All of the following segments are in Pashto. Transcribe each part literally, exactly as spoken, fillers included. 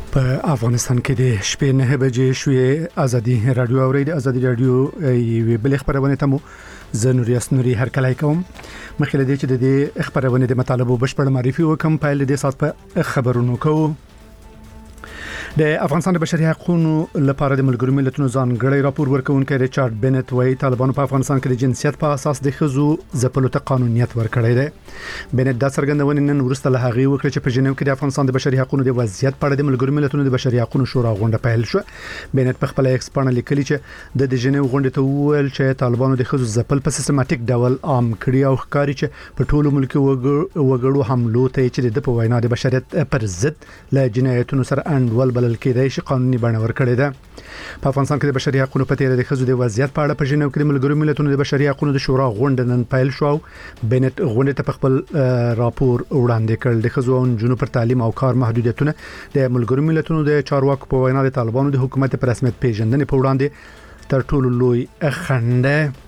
په افغانستان کې د شپې نه بجې شوې ازادي رادیو اورید ازادي رادیو یو بل خبرونه تمو زه نوري اسنوري هر کله کوم مخکې د دې چې د خبرونه د مطالبه بشپړ معرفي وکم په دې سات په خبرونو کوو د افغانستان د بشري حقوقو لپاره د ملګرو ملتونو ځانګړی راپور ورکونکي ریچارډ بنت وايي طالبانو په افغانستان کې د جنسیت په اساس د خزو ځپلو ته قانونیت ورکړی دی بنت دا څرګندونه نن ورسته له هغه وکړه چې په جنیو کې د افغانستان د بشري حقوقو د وضعیت په اړه د ملګرو ملتونو د بشري حقوقو شورا غونډه پیل شو بنت په خپل ایکس باندې لیکلي چې د جنیو غونډه ته وویل چې طالبانو د خزو ځپل په سیستماتیک ډول عام کړی او ښکاری چې په ټولو ملکي وګړو حملو ته چې د په وینا د بشریت پر ضد له جنایتونو سره انډول بلل کېدای شي قانوني بڼه ورکړې ده په افغانستان کې د بشري حقوقو په تیر د خزو د وضعیت په اړه په جنیو کې د ملګرو ملتونو د بشري حقوقو د شورا غونډه نن پیل شو بنت غونډه ته خپل راپور وړاندې کړ د خزو او جنونو پر تعلیم او کار محدودیتونه د ملګرو ملتونو د چارواکو په وینا د طالبانو د حکومت پر رسمیت پیژندنې په وړاندې تر ټولو لوی خنډ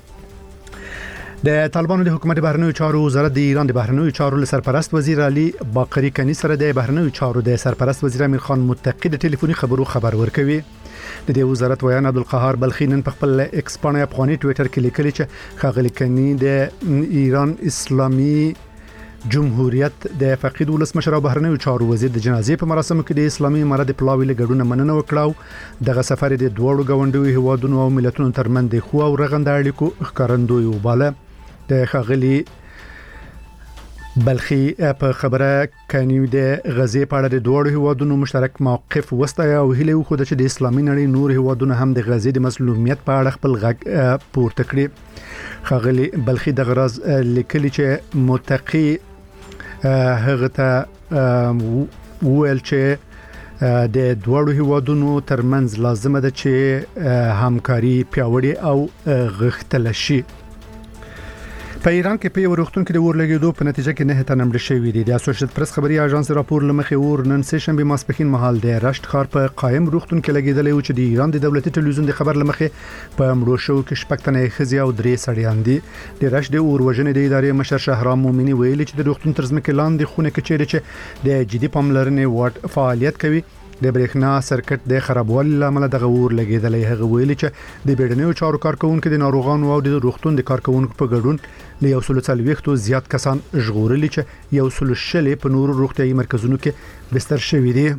د طالبانو د حکومت بهرنیو چارو وزارت د ایران د بهرنیو چارو سرپرست وزیر علي باقری کني سره د بهرنیو چارو د سرپرست وزیر امیر خان متقی د ټلیفوني خبرو خبر ورکوي د دې وزارت ویان عبدالقهار بلخی نن په خپل ایکس باندې افغاني ټوئیټر کې لیکلي چې خاغلی کني د ایران اسلامي جمهوریت د فقید ولسمشر او بهرنیو چارو وزیر د جنازې په مراسمو کې د اسلامي امارت د پلاوی له ګډون مننه وکړه دغه سفر د دوړو غونډوي هوادونو او ملتونو ترمن د خو او رغند اړیکو ښکارندوی وباله د خاغلی بلخی په خبره کانیو د غزې په اړه د دوړو هوادونو مشترک موقف وستایا او هله خو د اسلامي نړۍ نور هوادونو هم د غزې د مسلومیت په اړه خپل غږ پورته کړی خاغلی بلخی د غراز لیکلي چې متقی هغه ته ویل چې د دوړو هوادونو ترمنځ لازمه ده چې همکاري پیاوړې او غښتل شي په ایران کې په ورختون کې د ورلګېدو په نتیجه کې نه تنه مړ شوی دی د اسوسییټ پریس خبري اژانس راپور لمخې ور نن سه شنبه ماسپخین مهال د رشت خار په قائم ورختون کې لګیدل او چې د ایران د دولتي ټلویزیون د خبر لمخې په مړو شو کې شپږتنه خزي او درې سړیان دي د رشت د اور وژنې د ادارې مشر شهرام مومنی ویلي چې د ورختون ترڅ مکه لاندې خونه کې چیرې چې د جدي پاملرنې واټ فعالیت کوي د برېښنا سرکټ د خرابوالي لامل د غور لګیدلې هغه ویلي چې د بیړنیو چارو کارکونکو د ناروغانو او د روغتون د کارکونکو په ګډون له یو سل څلويختو زیات کسان ژغورلي چې یو سل شلې په نورو روغتيایي مرکزونو کې بستر شوي دي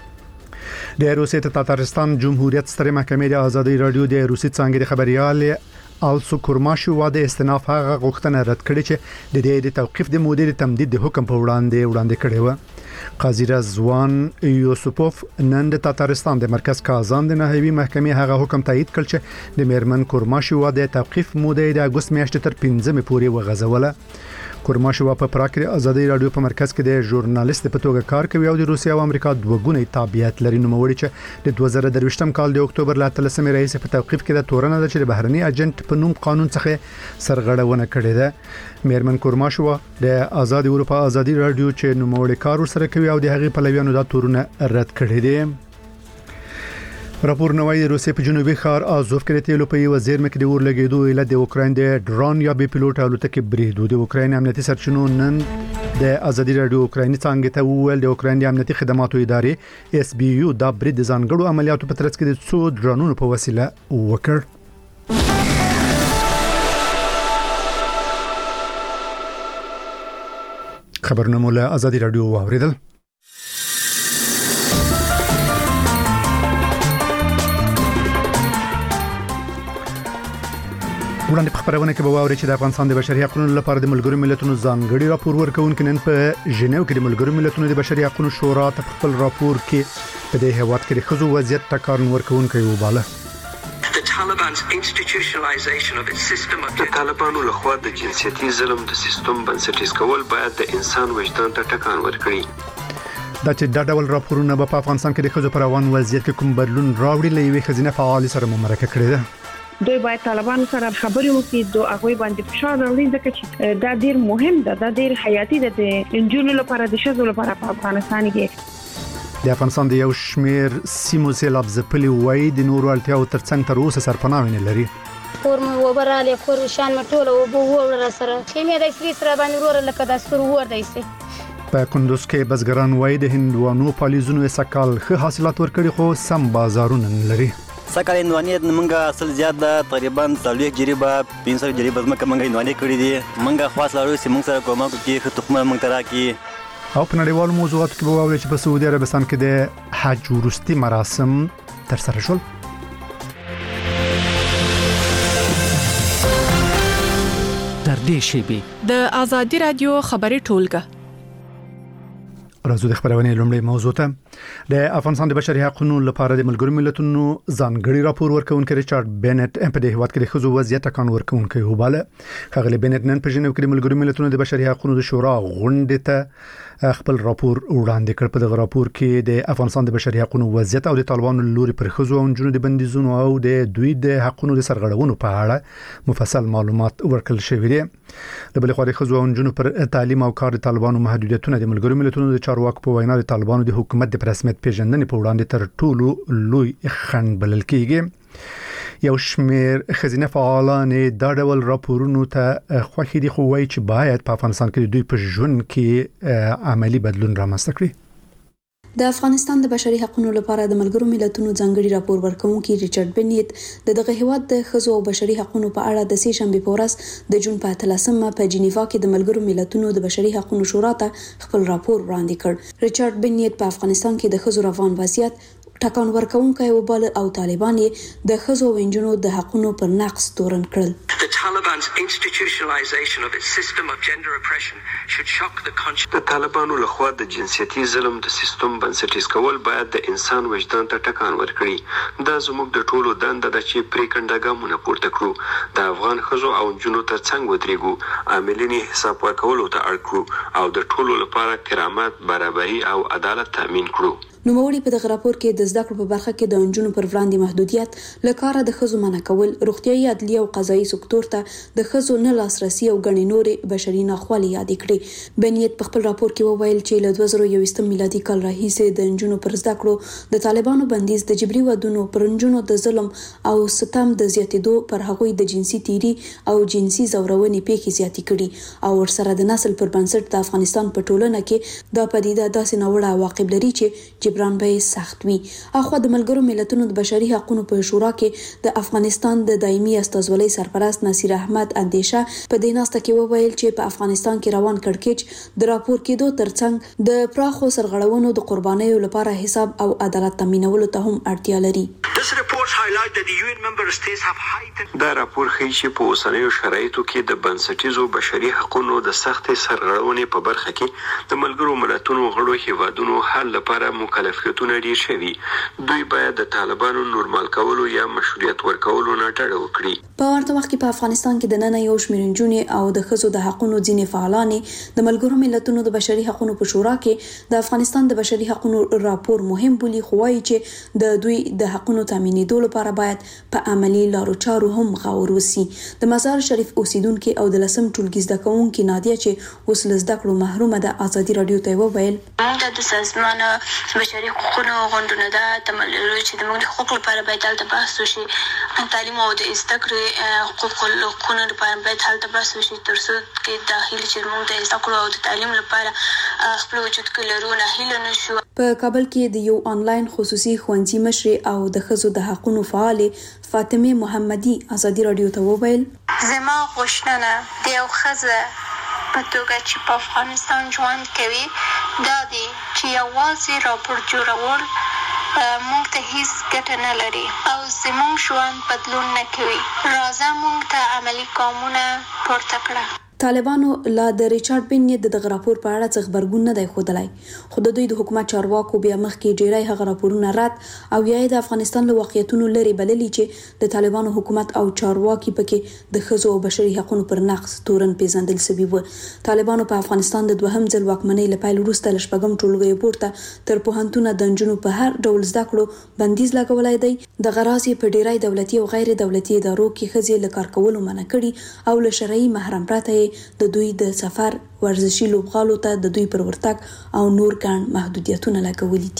د روسیې د تاتارستان جمهوریت ستر محکمې د ازادي رادیو د روسي څنګه د خبريال آلسو کورماشو واده استناف هغه غوښتنه رد کړې چې د دې د توقيف د مدیر تمدید د حکم په وړاندې وړاندې کړی و قاضي رضوان یوسفوف نن د تاتارستان د مرکز کازان د نهایي محکمې هغه حکم تایید کړ چې د میرمن کورماشو واده توقيف موده د اگست میاشتې تر پنځمې پورې وغځوله کورماشو په پراګ کې ازادي رادیو په مرکز کې د ژورنالیست په توګه کار کوي او د روسیا او امریکا دوه ګونې تابعیت لري نو موري چې د دوه زره درویشتم کال د اکتوبر ل اتلسمې رئیس په توقيف کې د تورنه د چې بهرني اجنټ په نوم قانون څخه سرغړونه کړې ده میرمن کورماشو د آزاد اروپا ازادي رادیو چې نو موري کار سره کوي او د هغې پلویانو د تورونه رد کړې دي راپور نوای روسیې په جنوبي ښار آزوف کې د تیلو په یو زیرمه کې د ورلګېدو اله د اوکراین د ډرون یا بي پيلوټ الوتکې بریدو د اوکراین امنیتي سرچینو نن د ازادي رادیو اوکرایني څنګه ته وویل د اوکراین د امنیتي خدماتو ادارې اس بي یو د برید ځانګړو عملیاتو په ترڅ کې د څو ډرونونو په وسیله وکړ خبرونه مولا ازادي رادیو واوریدل وړاندې په خبرونه کې به واوري چې د افغانستان د بشري حقوقو لپاره د ملګرو ملتونو ځانګړي راپور ورکونکي نن په ژنیو کې د ملګرو ملتونو د بشري حقوقو شورا ته خپل راپور کې په دې هیواد کې د خزو وضعیت ټکان ورکونکي وباله د طالبانو لخوا د جنسيتي ظلم د سیستم بنسټیز کول باید د انسان وجدان ته ټکان ورکړي دا چې دا ډول راپورونه په افغانستان کې د خزو پر روان وضعیت کې کوم بدلون راوړي لوي خزینه فعال سره ممرکه کړی ده دوی باید طالبانو سره خبرې وکړي دوی هغه باندې فشار راوړي ځکه چې دا ډیر مهم ده دا ډیر حیاتي ده د انجونو لپاره د شذو لپاره په افغانستان کې د افغانستان د یو شمیر سیمو سیلاب ځپلي وای د نورو اړتیاو ترڅنګ تر اوسه سرپناه نه لري کور مو وبراله کور شان مټوله او بو ور سره کیمه د سری سره باندې ور لکه د سر ور دی سي په کندوز کې بزګران وایي د هندوانو پالیزونو سکال ښه حاصلات ورکړي خو سم بازارونه لري. سکال هندواني منګه اصل زیات ده، تقریبا څلوېښت جریبه پنځه جریبه زمکه منګه هندواني کړي دي. منګه خاص لرو چې موږ سره کومه کې ښه تخمه موږ ته راکړي. او په نړیوالو موضوعاتو کې به واورئ چې په سعودي عربستان کې د حج وروستي مراسم ترسره شول. در دې شیبي د آزادي رادیو خبري ټولګه راځو د خبرونې لومړی موضوع ته. د افغانستان د بشري حقوقو لپاره د ملګرو ملتونو ځانګړي راپور ورکونکي ریچارډ بینټ په دې هیواد کې د خزو وضعیت ټکان ورکونکي وباله. خغلی بینټ نن په جنیو کې د ملګرو ملتونو د بشري حقوقو د شورا غونډې ته خپل راپور وړاندې کړ. په دغه راپور کې د افغانستان د بشري حقوقو وضعیت او د طالبانو لوري پر خزو او جنونو د بندیزونو او د دوی د حقوقو د سرغړونو په اړه مفصل معلومات ورکړل شوی دي. د بل خو د خزو او جنونو پر تعلیم او کار د طالبانو محدودیتونه د ملګرو ملتونو د چارواکو په وینا د طالبانو د حکومت د رسمیت پیژندنې په وړاندې تر ټولو لوی خنډ بلل کیږي. یو شمیر خزینه فعالان دا ډول راپورونو ته خوښ دي خو وایي چې باید په افغانستان کې دوی په ژوند کې عملی بدلون رامنځته کړي. د افغانستان د بشري حقوقو لپاره د ملګرو ملتونو ځانګړي راپور ورکونکي ریچارډ بینټ د دغه هیواد د خزو او بشري حقوقو په اړه د سې شنبه په ورځ د جون په اتلسمه په جنیوا کې د ملګرو ملتونو د بشري حقوقو شورا ته خپل راپور وړاندې کړ. ریچارډ بینټ په افغانستان کې د خزو روان وضعیت ټکان ورکونکي وباله او طالبان یې د خزو او نجونو د حقوقو پر نقض تورن کړل. The Taliban's institutionalization of its system of gender oppression should shock the conscience. د طالبانو لخوا د جنسيتي ظلم د سیستم بنسټیز کول باید د انسان وجدان ته ټکان ورکړي. دا زموږ د ټولو دنده ده چې پریکنده ګامونه پورته کړو، د افغان خزو او نجونو ترڅنګ ودرېږو، عاملین حساب ورکولو ته اړ کړو او د ټولو لپاره کرامت، برابري او عدالت تامین کړو. نوموړي په دغه راپور کې د زده کړو په برخه کې د انجونو پر وړاندې محدودیت، لکاره د خزو منع کول، روغتيایي، عدلي او قضایي سکتور ته د خزو نه لاسرسي او غني نورې بشري ناخوالې یاد کړې. بنیت په خپل راپور کې وویل چې له دوه زره یو میلادي کال راهیسې د انجونو پر زده کړو د طالبانو بندیز د جبري ودونو پر انجونو د ظلم او ستم د زیاتېدو پر هغوی د جنسي تیری او جنسي زورونې پیښې زیاتې کړي او ورسره د نسل پر بنسټ د افغانستان په ټولنه کې دا پدیده داسې ناوړه عواقب لري چې جبران به سخت وي. اخو د ملګرو ملتونو د بشري حقوقو په شورا کې د افغانستان د دایمي استازولۍ سرپرست نصیر احمد اندیشه په دې ناسته کې وویل چې په افغانستان کې روان کړکېچ د راپور کېدو ترڅنګ د پراخو سرغړونو د قربانیو لپاره حساب او عدالت تامینولو ته هم اړتیا لري. دا راپور ښیي چې په اوسنیو شرایطو کې د بنسټیزو بشري حقوقو د سختې سرغړونې په برخه کې د ملګرو ملتونو غړو هیوادونو حل لپاره مکلفیتونه ډیر شوي. دوی باید د طالبانو نورمال کولو یا مشروعیت ورکولو نه ډډه وکړي. په ورته وخت کې په افغانستان کې د نن یو شمېر نجونې او د خزو د حقوقو ځینې فعالان د ملګرو ملتونو د بشري حقوقو په شورا کې د افغانستان د بشري حقوقو راپور مهم بولي، خو وايي چې د دوی د حقوقو تامینېدو لپاره باید په عملی لارو چارو هم غور وسی. د مزار شریف اوسیدونکو او د لسم ټولګي زده کوونکو نادیه چې اوس له زده کړو محرومه ده آزادي رادیو ته وویل د سازمان بشري حقوقو غونډونه ده تملل چې د موږ حقوق لپاره باید تل بحث وشي، تعلیم او د زده کړې حقوق له لپاره باید تل بحث وشي ترڅو کې داخلي چې موږ د زده کړو او د تعلیم لپاره خپل وجود کې لرو نه هیله نشو. په کابل کې د یو آنلاین خصوصي ښوونځي مشر او د خزو د حقوقو فعال فاطمه محمدي آزادي رادیو ته وویل زما غوښتنه د یو خزه په توګه چې په افغانستان ژوند کوي دا دی چې یوازې راپور جوړول موږ ته هیڅ ګټه نه لري او زموږ ژوند بدلون نه کوي. راځه موږ ته عملی ګامونه پورته کړو. طالبانو لا د ریچارډ بینټ د دغه راپور په اړه څه خبرګون نه دی ښودلی، خو د دوی د حکومت چارواکو بیا مخکې ډیری هغه راپورونه رد او یا د افغانستان له واقعیتونو لري بللي چې د طالبانو حکومت او چارواکي پکې د خزو او بشري حقوقو پر نقض تورن پیژندل شوی و. طالبانو په افغانستان د دوهم ځل واکمنۍ له پیل وروسته له شپږم ټولګیو پورته تر پوهنتونه د نجونو په هر ډول زده کړو بندیز لګولی دی. د غراض په ډیری دولتي او غیر دولتي ادارو کې ښځې له کار کولو منع کړي او له شرعي محرم پرته د دوی د سفر ورزشي لوبغالو ته د دوی پر ورتګ او نور ګڼ محدودیتونه لګولي دي.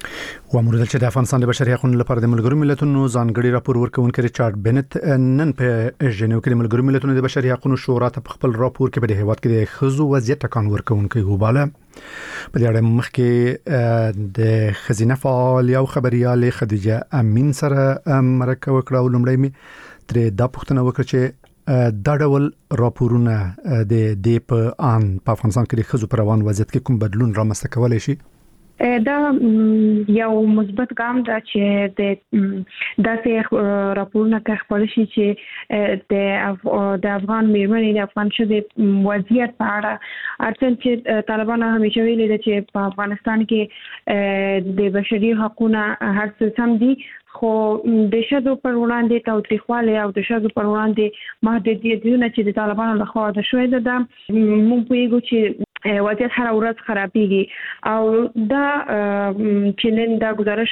و امر چې د افغانستان د بشري حقوقو لپاره د ملګرو ملتونو ځانګړي راپور ورکونکي ریچارډ بنت نن په ژنیو کې د ملګرو ملتونو د بشري حقوقو شورا ته خپل راپور کې په هیواد کې د خزو وضعیت ټکان ورکونکي وباله. په دې اړه مخکې د خزینه فعال یو خبريال خدیجه امین سره مرکه وکړه او لومړی می ترې دا پوښتنه وکړه چې دا ډول راپورونه د دې په ان په افغانستان کې د خزو پر روان وضعیت کې کوم بدلون رامنځته کولای شي. دا یو مثبت ګام ده چې د داسې راپورونه کې خپل شي چې د د افغان میرمنې د افغان شذې وضعیت په اړه اټل چې طالبان همیشه ویلي دي چې په افغانستان کې د بشري حقوقو هر څه سم دي، خو د شذو پر وړاندې تاوتریخوالی او د شذو پر وړاندې محدودیتونه چې د طالبانو لخوا د شوې ده موږ پوهیږو چې وضعیت هر ورځ خرابېږي او دا چې نن دا گزارش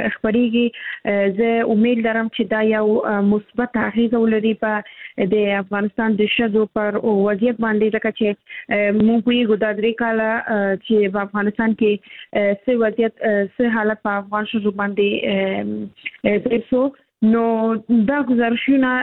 خبريږي زه امید لرم چې دا یو مثبت اغیزه ولري په د افغانستان د شذو پر وضعیت باندې، ځکه چې موږ پوهیږو دا درې کاله چې په افغانستان کې څه وضعیت څه حالت په افغان شذو باندې تیر شو، نو دا گزارشونه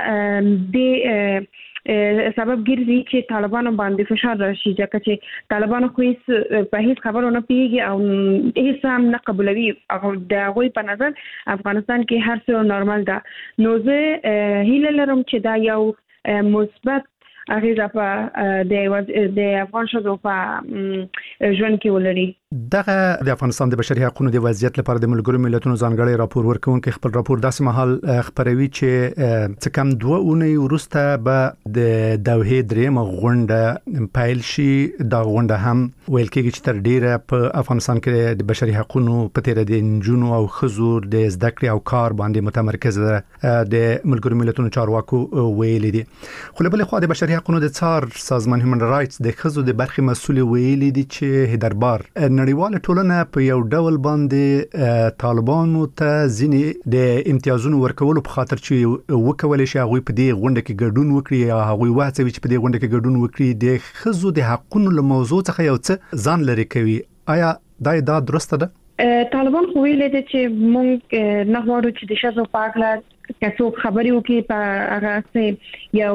د سبب ګرځي چې طالبانو باندې فشار راشي، ځکه چې طالبانو خو هیڅ په هیڅ خبرونه پیږي او هیڅ هم نه قبولوي او د هغوی په نظر افغانستان کې هر څه نورمال ده. نو زه هیله لرم چې دا یو مثبت اغیزه په د د افغان شذو په ژوند کې ولري. دغه د افغانستان د بشري حقوقو د وضعیت لپاره د ملګرو ملتونو ځانګړي راپور ورکونکي خپل راپور داسې مهال خبروي چې څه کم دوه اونۍ وروسته به د دوحې درېمه غونډه پیل شي. دا غونډه هم ویل کېږي چې تر ډیره په افغانستان کې د بشري حقوقو په تیر د نجونو او ښځو د زده کړې او کار باندې متمرکز ده. د ملګرو ملتونو چارواکو ویل دي، خو له بل خوا د بشري حقوقو د څار سازمان هیومن رائټس د ښځو د برخې مسؤل ویل دي چې هدربار نړیواله ټولنه په یو ډول باندې طالبانو ته ځینې د امتیازونو ورکولو په خاطر چې وکولای شي هغه په دې غونډه کې ګډون وکړي یا هغه وهڅوي چې په دې غونډه کې ګډون وکړي د ښځو د حقوقو له موضوع څخه یو څه ځان لري کوي. آیا دا دا درسته ده؟ طالبان خو ویل دي چې موږ نه غواړو چې د شذو په اړه کڅو خبري وکړي په هغه څه یو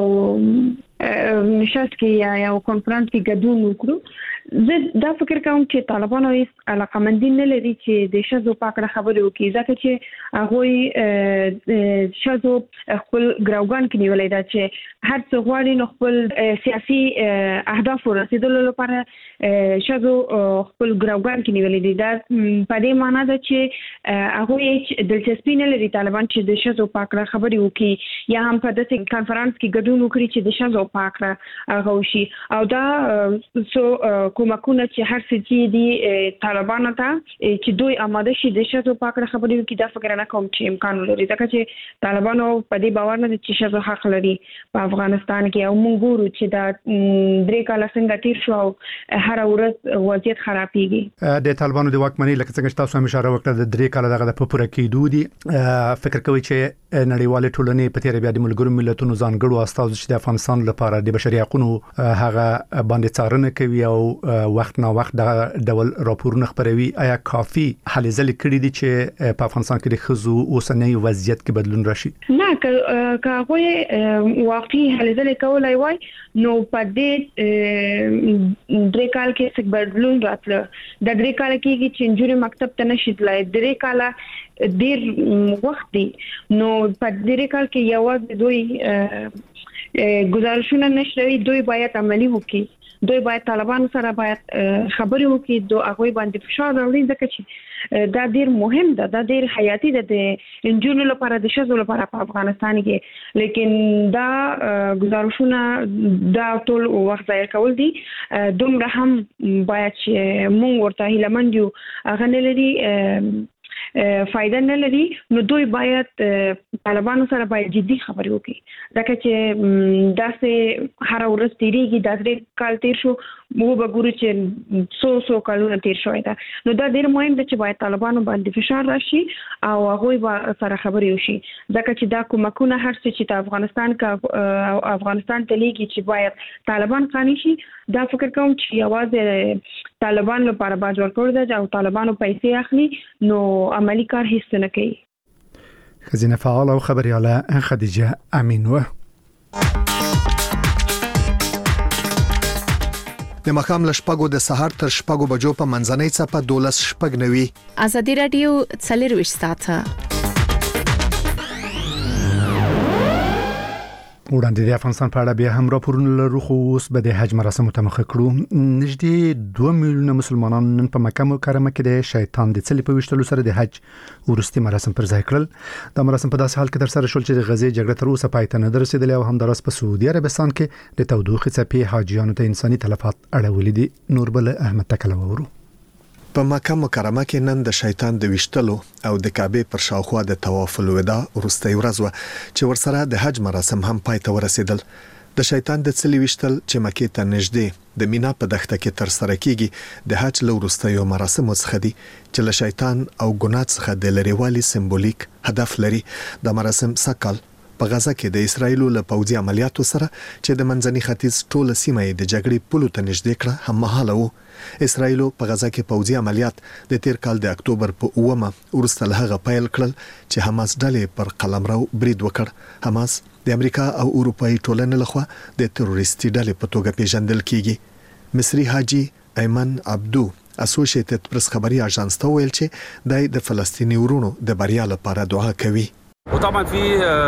نشست کې یا یو کانفرنس کې ګډون وکړو. زه دا فکر کوم چې طالبانو هیڅ علاقمندي نه لري چې د شذو په اړه خبرې وکړي، ځکه چې هغوی شذو خپل ګراوګان کې نیولای دا چې هر څه غواړي نو خپل سیاسي اهداف ورسېدلو لپاره شذو خپل ګراوګان کې نیولای دي. دا په دې معنی ده چې هغوی دلچسپي نه لري طالبان چې د شذو په اړه خبرې وکړي یا هم په داسې کانفرنس کې ګډون وکړي چې د شذو په اړه هغه وشي. او دا سو کومکونه چې هر څه چې دي طالبانو ته چې دوی آماده شي د شذو په اړه خبرې وکړي، دا فکر نه کوم چې امکان لري، ځکه چې طالبانو په دې باور نه دي چې شذو حق لري په افغانستان کې. او موږ ګورو چې دا درې کاله څنګه تیر شو او هر ورځ وضعیت خرابېږي. د طالبانو د واکمنۍ لکه څنګه تاسو هم اشاره وکړه د درې کاله دغه په پوره کېدو دي، فکر کوي چې نړیواله ټولنې په تیر بیا د ملګرو ملتونو ځانګړو استازو چې د افغانستان لپاره د بشري حقوقو هغه باندې څارنه کوي او وخت نا وخت دا ډول راپورونه خبروي، آیا کافي هلې ځلې کړي دي چې په افغانستان کې د ښځو اوسنۍ وضعیت کې بدلون راشي؟ نه، که هغوی واقعي هلې ځلې کولای وای نو په دې درې کال کې څه بدلون راتله. د درې کال کېږي چې نجونې مکتب ته نشي تلای، درې کاله ډېر وخت دی، نو په درې کال کې یوازې دوی گزارشونه نشروي، دوی باید عملی وکړي، دوی باید طالبان سره باید خبرې وکړي، دوی هغه باندې فشار راوړي، ځکه چې دا ډیر مهم ده، دا ډیر حیاتي ده د انجونو لپاره د شذو لپاره په افغانستان کې. لیکن دا گزارشونه دا ټول وخت ضایع کول دي. دومره هم باید چې موږ ورته هیلمند یو هغه نه لري فائدہ نه لري، نو دوی باید طالبانو سره باید جدي خبرې وکړي، ځکه چې داسې هر ورځ تیریږي، دا درې کال تیر شو، موږ به ګورو چې څو څو کلونه تیر شوی ده. نو دا ډېر مهم ده چې باید طالبانو باندې فشار راشي او هغوی به سره خبرې وشي، ځکه چې دا کومکونه هر څه چې د افغانستان کا افغانستان ته لیږي چې باید طالبان قانع شي، دا فکر کوم چې یوازې طالبان لپاره باج ورکړ دی او طالبانو پیسې اخلي نو عملی کار هیڅ نه کوي. خزینه فعال او خبرياله خدیجه امین و. د مخام لشپګو د سحر تر شپګو بجو په منځنۍ څپه دولس شپګ نوي. ازادي رادیو څلور ساعته وړاندې د افغانستان په اړه بیا هم راپورونه لرو خو اوس به د حج مراسمو ته مخه کړو. نږدې دوه میلیونه مسلمانان نن په مکه مکرمه کې د شیطان د څلي په وشتلو سره د حج ورستي مراسم پر ځای کړل. دا مراسم په داسې حال کې تر سره شول چې د غزې جګړه تر اوسه پای ته نه رسیدلې او همداراز په سعودي عربستان کې د تودوخې څپې حاجیانو ته انساني تلفات اړولې دي. نوربل احمد تکله ورو. په مکه مکرمه کې نن د شیطان د وشتلو او د کعبه پر شاوخوا د طواف الوداع ورستۍ ورځ و چې ورسره د حج مراسم هم پای ته ورسېدل. د شیطان د څلي وشتل چې مکه ته نږدې د مینا په دښته کې تر سره کیږي د حج له ورستیو مراسمو څخه دي چې له شیطان او ګناه څخه د لریوالي سمبولیک هدف لري. د مراسم سکل په غزه کې د اسرایل له پوځي عملیاتو سره چې د منځني ختیځ ټوله سیمه د جګړې پولو ته نږدې کړه هم مهاله وو. اسرایل په غزه کې پوځي عملیات د تیر کال د اکتوبر په اومه ورسته له هغه پیل کړل چې حماس ډلې پر قلمرو برید وکړ. حماس د امریکا او اروپאי ټولنې لخوا د تروریستي ډلې په توګه پیژندل کیږي. مصری حاجی ایمن عبدو اسوسییټډ پریس خبري اژانس ته ویل چې د فلسطیني ورونو د بریا لپاره دعا کوي. وطبعا في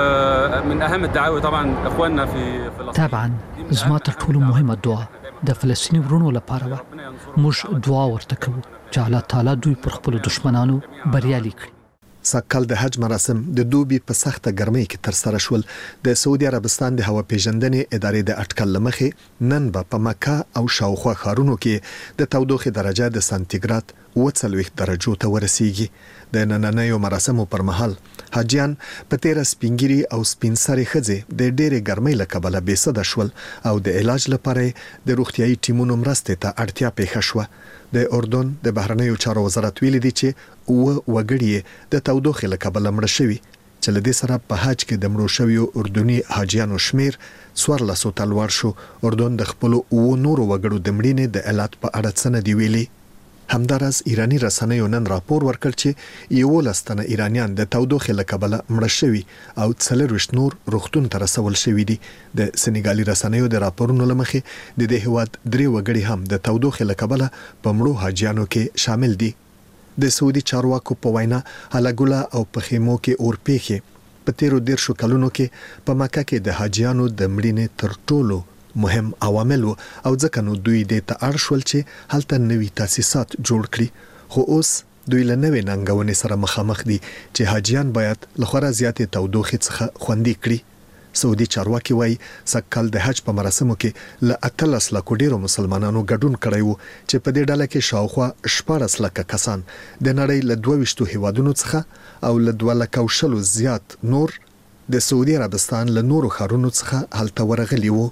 من اهم الدعاوي طبعا اخواننا في فلسطين. طبعا زما تر ټولو مهمه دعا د فلسطیني ورونو لپاره و. موږ دعا ورته کوو چې الله تعالی دوی پر خپل دشمنانو بریالي کړي. سکل د حج مراسم د دوبي په سخته ګرمۍ کې تر سره شول. د سعودي عربستان د هوا پیژندنې ادارې د اټکل لمخې نن به په مکه او شاوخوا ښارونو کې د تودوخې درجه د سانتیګراد اوه څلوېښت درجو ته ورسیږي. د نننیو مراسمو پر مهال حاجیان په تیر سپینګری او سپینسري خځې د ډېرې ګرمۍ له کبله بې سده شول او د علاج لپاره د روغتيایي ټیمونو مرستې ته اړتیا پیښه شوه. د اردن د بهرنیو چارو وزارت ویلي دی چې اوه وګړي د تودوخې له کبله مړه شوي چې له دې سره په حج کې د مړو شویو اردني حاجیانو شمیر څوارلسو ته لوړ شو. اردن د خپلو اوه نورو وګړو د مړینې د علت په اړه څه نه دی ویلي. همدارس ایرانی رسنیو نن راپور ورکړ چې یولس تنه ایرانیان د تودوخې له کبله مړه شوي او څلوېښت نور روغتون ته رسول شوي دي. د سنیګالي رسنیو د راپورونو له مخې د دې هیواد درې وګړي هم د تودوخې له کبله په مړو حاجیانو کې شامل دي. د سعودي چارواکو په وینا هلاګولا او په خیمو کې اورپېخي په تیرو دیرشو کلونو کې په مکه کې د حاجیانو د مړینې تر ټولو مهم عوامل او ځکه نو دوی د ته اړ شول چې هلته نوي تاسیسات جوړ کړي. خو اوس دوی له نوې ننګونې سره مخامخ دي چې حاجیان باید له خورا زیاتې تودوخې څخه خوندي کړي. سعودي چارواکي وایي سکل د حج په مراسمو کې له اتلس لکو ډیرو مسلمانانو ګډون کړی وو چې په دې ډله کې شاوخوا شپاړس لکه کسان د نړۍ له دوه ویشتو هیوادونو څخه او له دوه لکو شلو زیات نور د سعودي عربستان له نورو ښارونو څخه هلته ورغلي وو.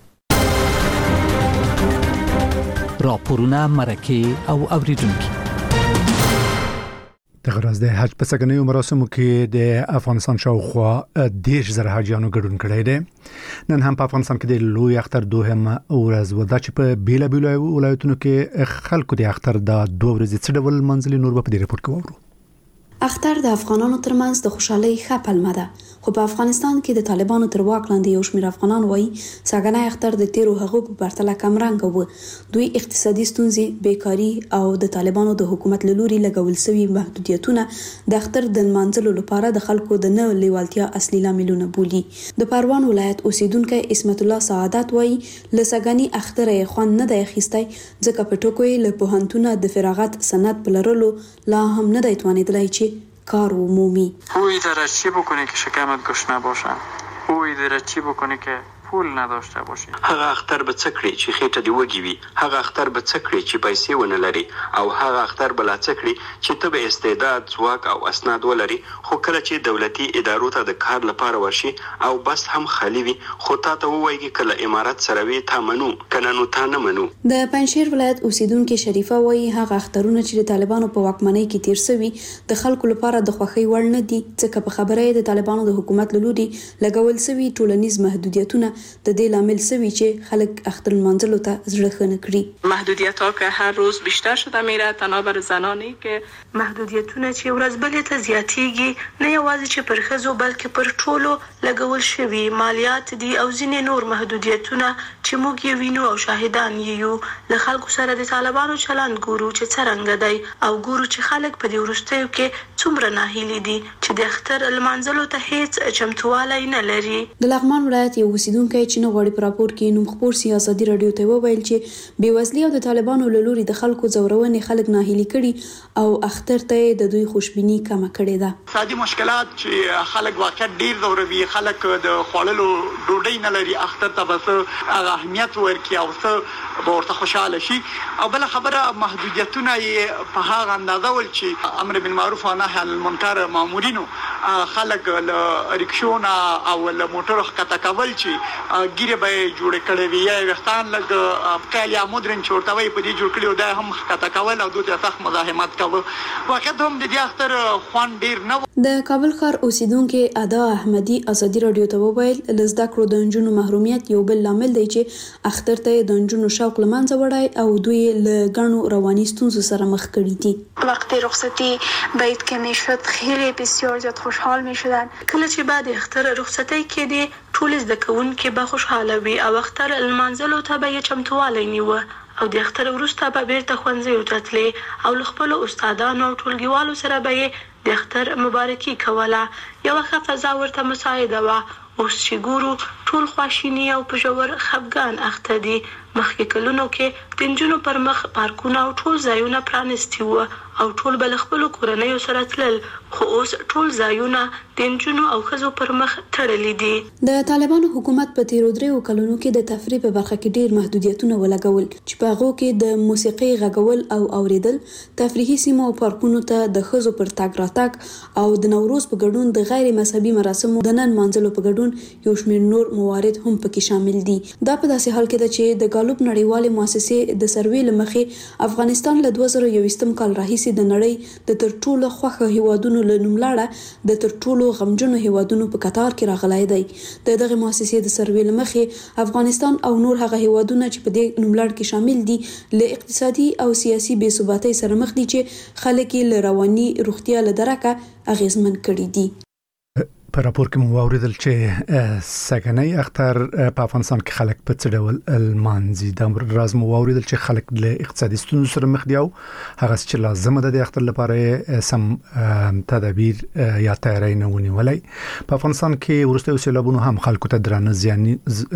راپورونه مرکه او اوریدونکو د غرض د حج په سګنیو مراسمو کې د افغانستان شاوخوا دیش زره حاجیانو ګډون کړی دی. نن هم په افغانستان کې د لوی اختر دوهمه ورځ و دا چې په بیلابیلو ولایتونو کې خلکو د اختر د دوه ورځې څه ډول منځلي نور په دې رپورت کې وورو. اختر د افغانانو ترمنځ د خوشحالۍ ښه پلمه ده، خو په افغانستان کې د طالبانو تر واک لاندې یو شمېر افغانان وایي سږنی اختر د تیرو هغو په پرتله کمرنګه و. دوی اقتصادي ستونزې، بیکاري او د طالبانو د حکومت له لوري لګول شوي محدودیتونه د اختر د نمانځلو لپاره د خلکو د نه لیوالتیا اصلي لاملونه بولي. د پروان ولایت اوسیدونکی اسمت الله سعادت وایي له سږني اختر یې خوند نه دی اخیستی ځکه په ټکو یې له پوهنتونه د فراغت سند په لرلو لا هم نه دی توانېدلی چې کار عمومی. اوی در چی بکنه که شکمت گوش نباشه، اوی در چی بکنه که پول نداشته باشی. هغه اختر به څه کړي چې خېټه دی وږي وي، هغه اختر به څه کړي چې پیسې ونه لري، او هغه اختر به لا څه کړي چې ته به استعداد، ځواک او اسناد ولري، خو کله چې دولتي ادارو ته د کار لپاره ورشي او بس هم خالی وي، خو تا ته ووایي کله امارت سره وي تا منو، کنه نو تا نه منو. د پنجشیر ولایت اوسیدونکو شریفه وایي هغه اخترونه چې د طالبانو په واکمنۍ کې تیر شوي د خلکو لپاره د خوښۍ وړ نه دي ځکه په خبره د طالبانو د حکومت له لوري لګول شوي ټولنیز محدودیتونه د دې لامل سوي چې خلک اختر منځلو ته زړه خنه کړي. محدودیت‌ها که هر روز بیشتر شده میره تنها بر زنانی که محدودیتونه چې ورځ بلې ته زیاتیږي نه یوازې چې پر ښځو بلکې پر ټولو لګول شوي مالیات دي او ځینې نور محدودیتونه چې موږ یې وینو او شاهدان یو له خلکو سره د طالبانو چلند ګورو چې څرنګه دی او ګورو چې خلک په دې وروستیو کې څومره ناهیلي دي چې د اختر لمانځلو ته هیڅ چمتوالی نه لري. د لغمان ولایت یو اوسیدونکی چې نه غواړي په راپور کې نوم خپور سي ازادي رادیو ته وویل چې بېوزلي او د طالبانو له لوري د خلکو ځورونې خلک ناهیلي کړي او اختر ته د دوی خوشبیني کمه کړې ده. اقتصادي مشکلات چې خلک واقعا ډیر ځوروي، خلک د خوړلو ډوډۍ نه لري، اختر ته بس اهمیت ورکړي او څه ورته خوشاله شي. او بل خبره محدودیتونه یې په هغه اندازه ول چې امر بالمعروف و نهی عن المنکر مامورینو خلک له ریکشونه او له موټرو ښکته کول چې ګیره به جوړ کړي وي یا وختان لګ کالیا مدرن چورتوي په دې جوړ کړي دا هم ښکته کول او دوی سخت مزاحمت کوي. واقعا هم د دې اختر خوان ډیر نه. د کابل ښار اوسیدونکو ادا احمدي ازادي رادیو ته وویل لزدا کړو د انجونو محرومیت یو بل لامل دی چې اختر ته د انجونو شوق لمانځه وړای او دوی له غنو رواني ستونزو سره مخ کړي دي. وقتی رخصتی بیت که میشد خیلی بسیار زیاد خوشحال میشدن. کله چې بعد اختر رخصتی کې دي ټول زده کوونکي به خوشحاله وي او اختر لمانځلو ته به یې چمتوالی نیوه او د اختر وروسته به بیرته ښوونځیو ته تلې او له خپلو استادانو او ټولګیوالو سره به یې د اختر مبارکي کوله. یوه ښه فضا ورته مساعده وه. اوس چې ګورو ټول خواشیني او په ژور خفګان اخته دي. مخکې کلونو کې د نجونو پر مخ پارکونه او ټول ځایونه پرانستي وو او ټول به له خپلو کورنیو سره تلل، خو اوس ټول ځایونه د نجونو او ښځو پر مخ تړلي دي. د طالبانو حکومت په تیرو دریو کلونو کې د تفریح په برخه کې ډیر محدودیتونه ولګول چې په هغه کې د موسیقي غږول او اوریدل، تفریحي سیمو او پارکونو ته د ښځو پر تګ راتګ او د نوروز په ګډون د غیر مذهبي مراسمو د نن مانځلو په ګډون یو شمېر نور موارد هم پکې شامل دي. دا په داسې حال کې ده چې د ګالوب نړیوالې مؤسسې د سروې له مخې افغانستان له دوه زره یوویشتم کال راهیسې د نړۍ د تر ټولو خوښه هیوادونو له نوملړه د تر ټولو غمجنو هیوادونو په قطار کې راغلی دی. د دغه مؤسسې د سروې له مخې افغانستان او نور هغه هیوادونه چې په دې نوملړ کې شامل دي له اقتصادي او سیاسي بې ثباتۍ سره مخ دي چې خلک یې له رواني روغتیا له درکه اغیزمن کړي دي. په راپور کې مو اوریدل چې سګنۍ اختر په افغانستان کې خلک په څه ډول المانځي. دا راز مو اوریدل چې خلک له اقتصادي ستونزو سره مخ دي او هغه چې لازم ده د اختر لپاره سم تدابیر یا تیاری نه ونیولای. په افغانستان کې ورسته سیلابونو هم خلکو ته درانه زیان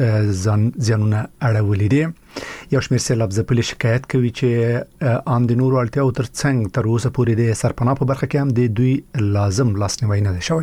زیانونه اړولې دي. یو شمېر سیلاب ځپلي شکایت کوي چې ان د نورو اړتیاو ترڅنګ تر اوسه پورې د سرپناه په برخه کې هم د دوی لازم لاسنیوي نه شوی.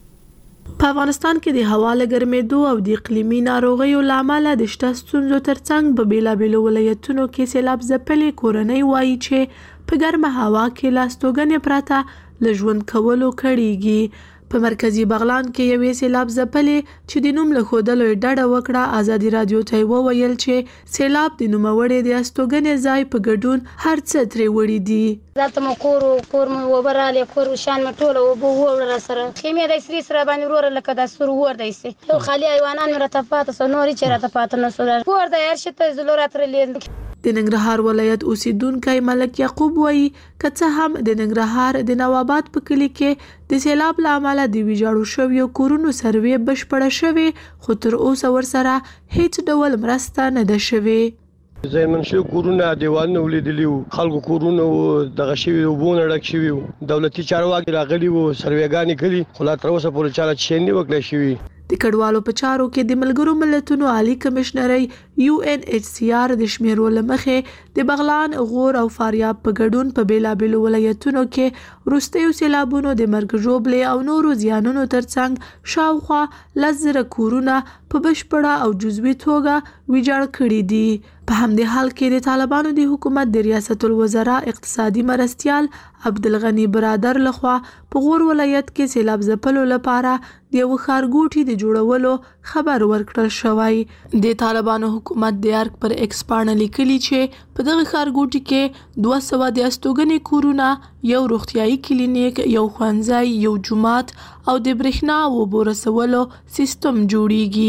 په افغانستان کې د هوا له ګرمېدو او د اقلیمي ناروغیو له امله د شته ستونزو ترڅنګ په بیلابیلو ولایتونو کې سیلاب ځپلې کورنۍ وایي چې په ګرمه هوا کې له استوګنې پرته له ژوند کولو کړېږي. په مرکزی بغلان کې یوې سیلاب ځپلې چې د نوم له ښودلو یې ډډه وکړه ازادي رادیو ته یې وویل چې سیلاب د نوموړې د استوګنې ځای په ګډون هر څه ترې وړي دي. ځکه مو کور کور مو وبراله کور شان مټوله او بو وړل سره خیمه د سری سره باندې ورور لکه د سر ور دیسي نو خالي ایوانان مرتفعات سنوري چې راتفات نه سره کور د هر شته زلورات رلین. د ننګرهار ولایت اوسیدونکو ملک یعقوب وایي کڅه هم د ننګرهار د نواباد په کلی کې د سیلاب لامل د ویجاړو شویو کورونو سروې بشپړه شوې خو تر اوسه ورسره هیڅ ډول مرسته نه ده شوې. زمون شو کورونه دیوالونه ولیدلی خلکو کورونه دغه شوی وبونه ډک شوی دولتي چارواکي راغلي وو سروېګانی کړي خو لا تر اوسه پورې چاله چینی وکړي شوی. د کډوالو په چارو کې د ملګرو ملتونو عالی کمشنري یو ان ایچ سی آر د شمیرو لمخې د بغلان، غور او فاریاب په ګډون په بیلابیلو ولایتونو کې وروستیو سیلابونو د مرګ ژوبلې او نورو زیانونو ترڅنګ شاوخوا لس زره کورونه په بشپړه او جزوي توګه ویجاړ کړي دي. په همدې حال کې د طالبانو د حکومت د ریاست الوزرا اقتصادي مرستیال عبدالغنی برادر لخوا په غور ولایت کې سیلاب ځپلو لپاره د یو ښارګوټي د جوړولو خبر ورکړل شوی. د طالبانو حکومت د ارګ پر ایکس پاڼه لیکلي چې په دغه ښارګوټي کې دوه سوه د استوګنې کورونه، یو روغتیايي کلینیک، یو ښوونځی، یو جومات او د برېښنا او اوبو رسولو سیستم جوړیږي.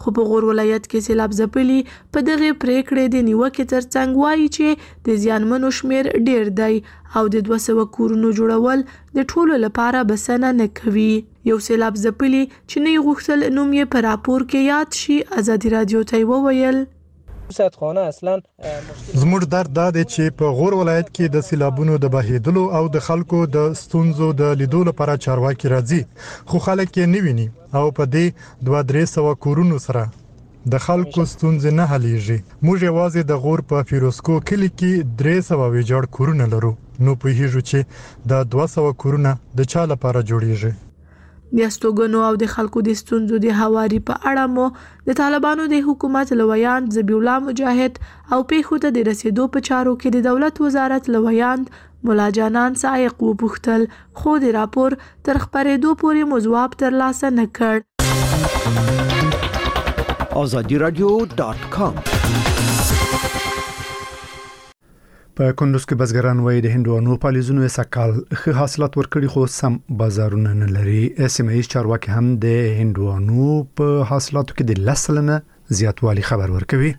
خو په غور ولایت کې سیلاب ځپلي په دغه پریکړې د نیوکې ترڅنګ وایي چې د زیانمنو شمیر ډیر دی او د دوه سوه کورونو جوړول د ټولو لپاره بسنه نه کوي. یو سیلاب ځپلي چې نه غوښتل نوم یې په راپور کې یاد شي ازادي رادیو ته وویل ساتخانه اصلا زموږ درد دا دی چې په غور ولایت کې د سیلابونو د بهیدلو او د خلکو د ستونزو د لیدو لپاره چارواکي راځي خو خلک یې نه ویني او په دې دوه درې سوه کورونو سره د خلکو ستونزې نه حلیږي. موږ یوازې د غور په فیروزکو کلی کې درې سوه ویجاړ کورونه لرو نو پوهیږو چې د دوه سوه کورونه د چا لپاره جوړیږي. د استوګنو او د خلکو د ستونزو د هواري په اړه مو د طالبانو د حکومت لویاند ذبیح الله مجاهد او پیښو ته د رسیدو په چارو کې د دولت وزارت لویاند مولا جانان سائق وپوښتل خو د راپور تر خبرېدو پورې مو ځواب ترلاسه نه کړ. آزادی رادیو ډاټ کام په کندوز کې بزګران وایي د هندوانو پالیزونو سکال ښه حاصلات ورکړي خو سم بازارونه نه لري. سیمه ییز چارواکي هم د هندوانو په حاصلاتو کې د لس سلنه زیاتوالی خبر ورکوي.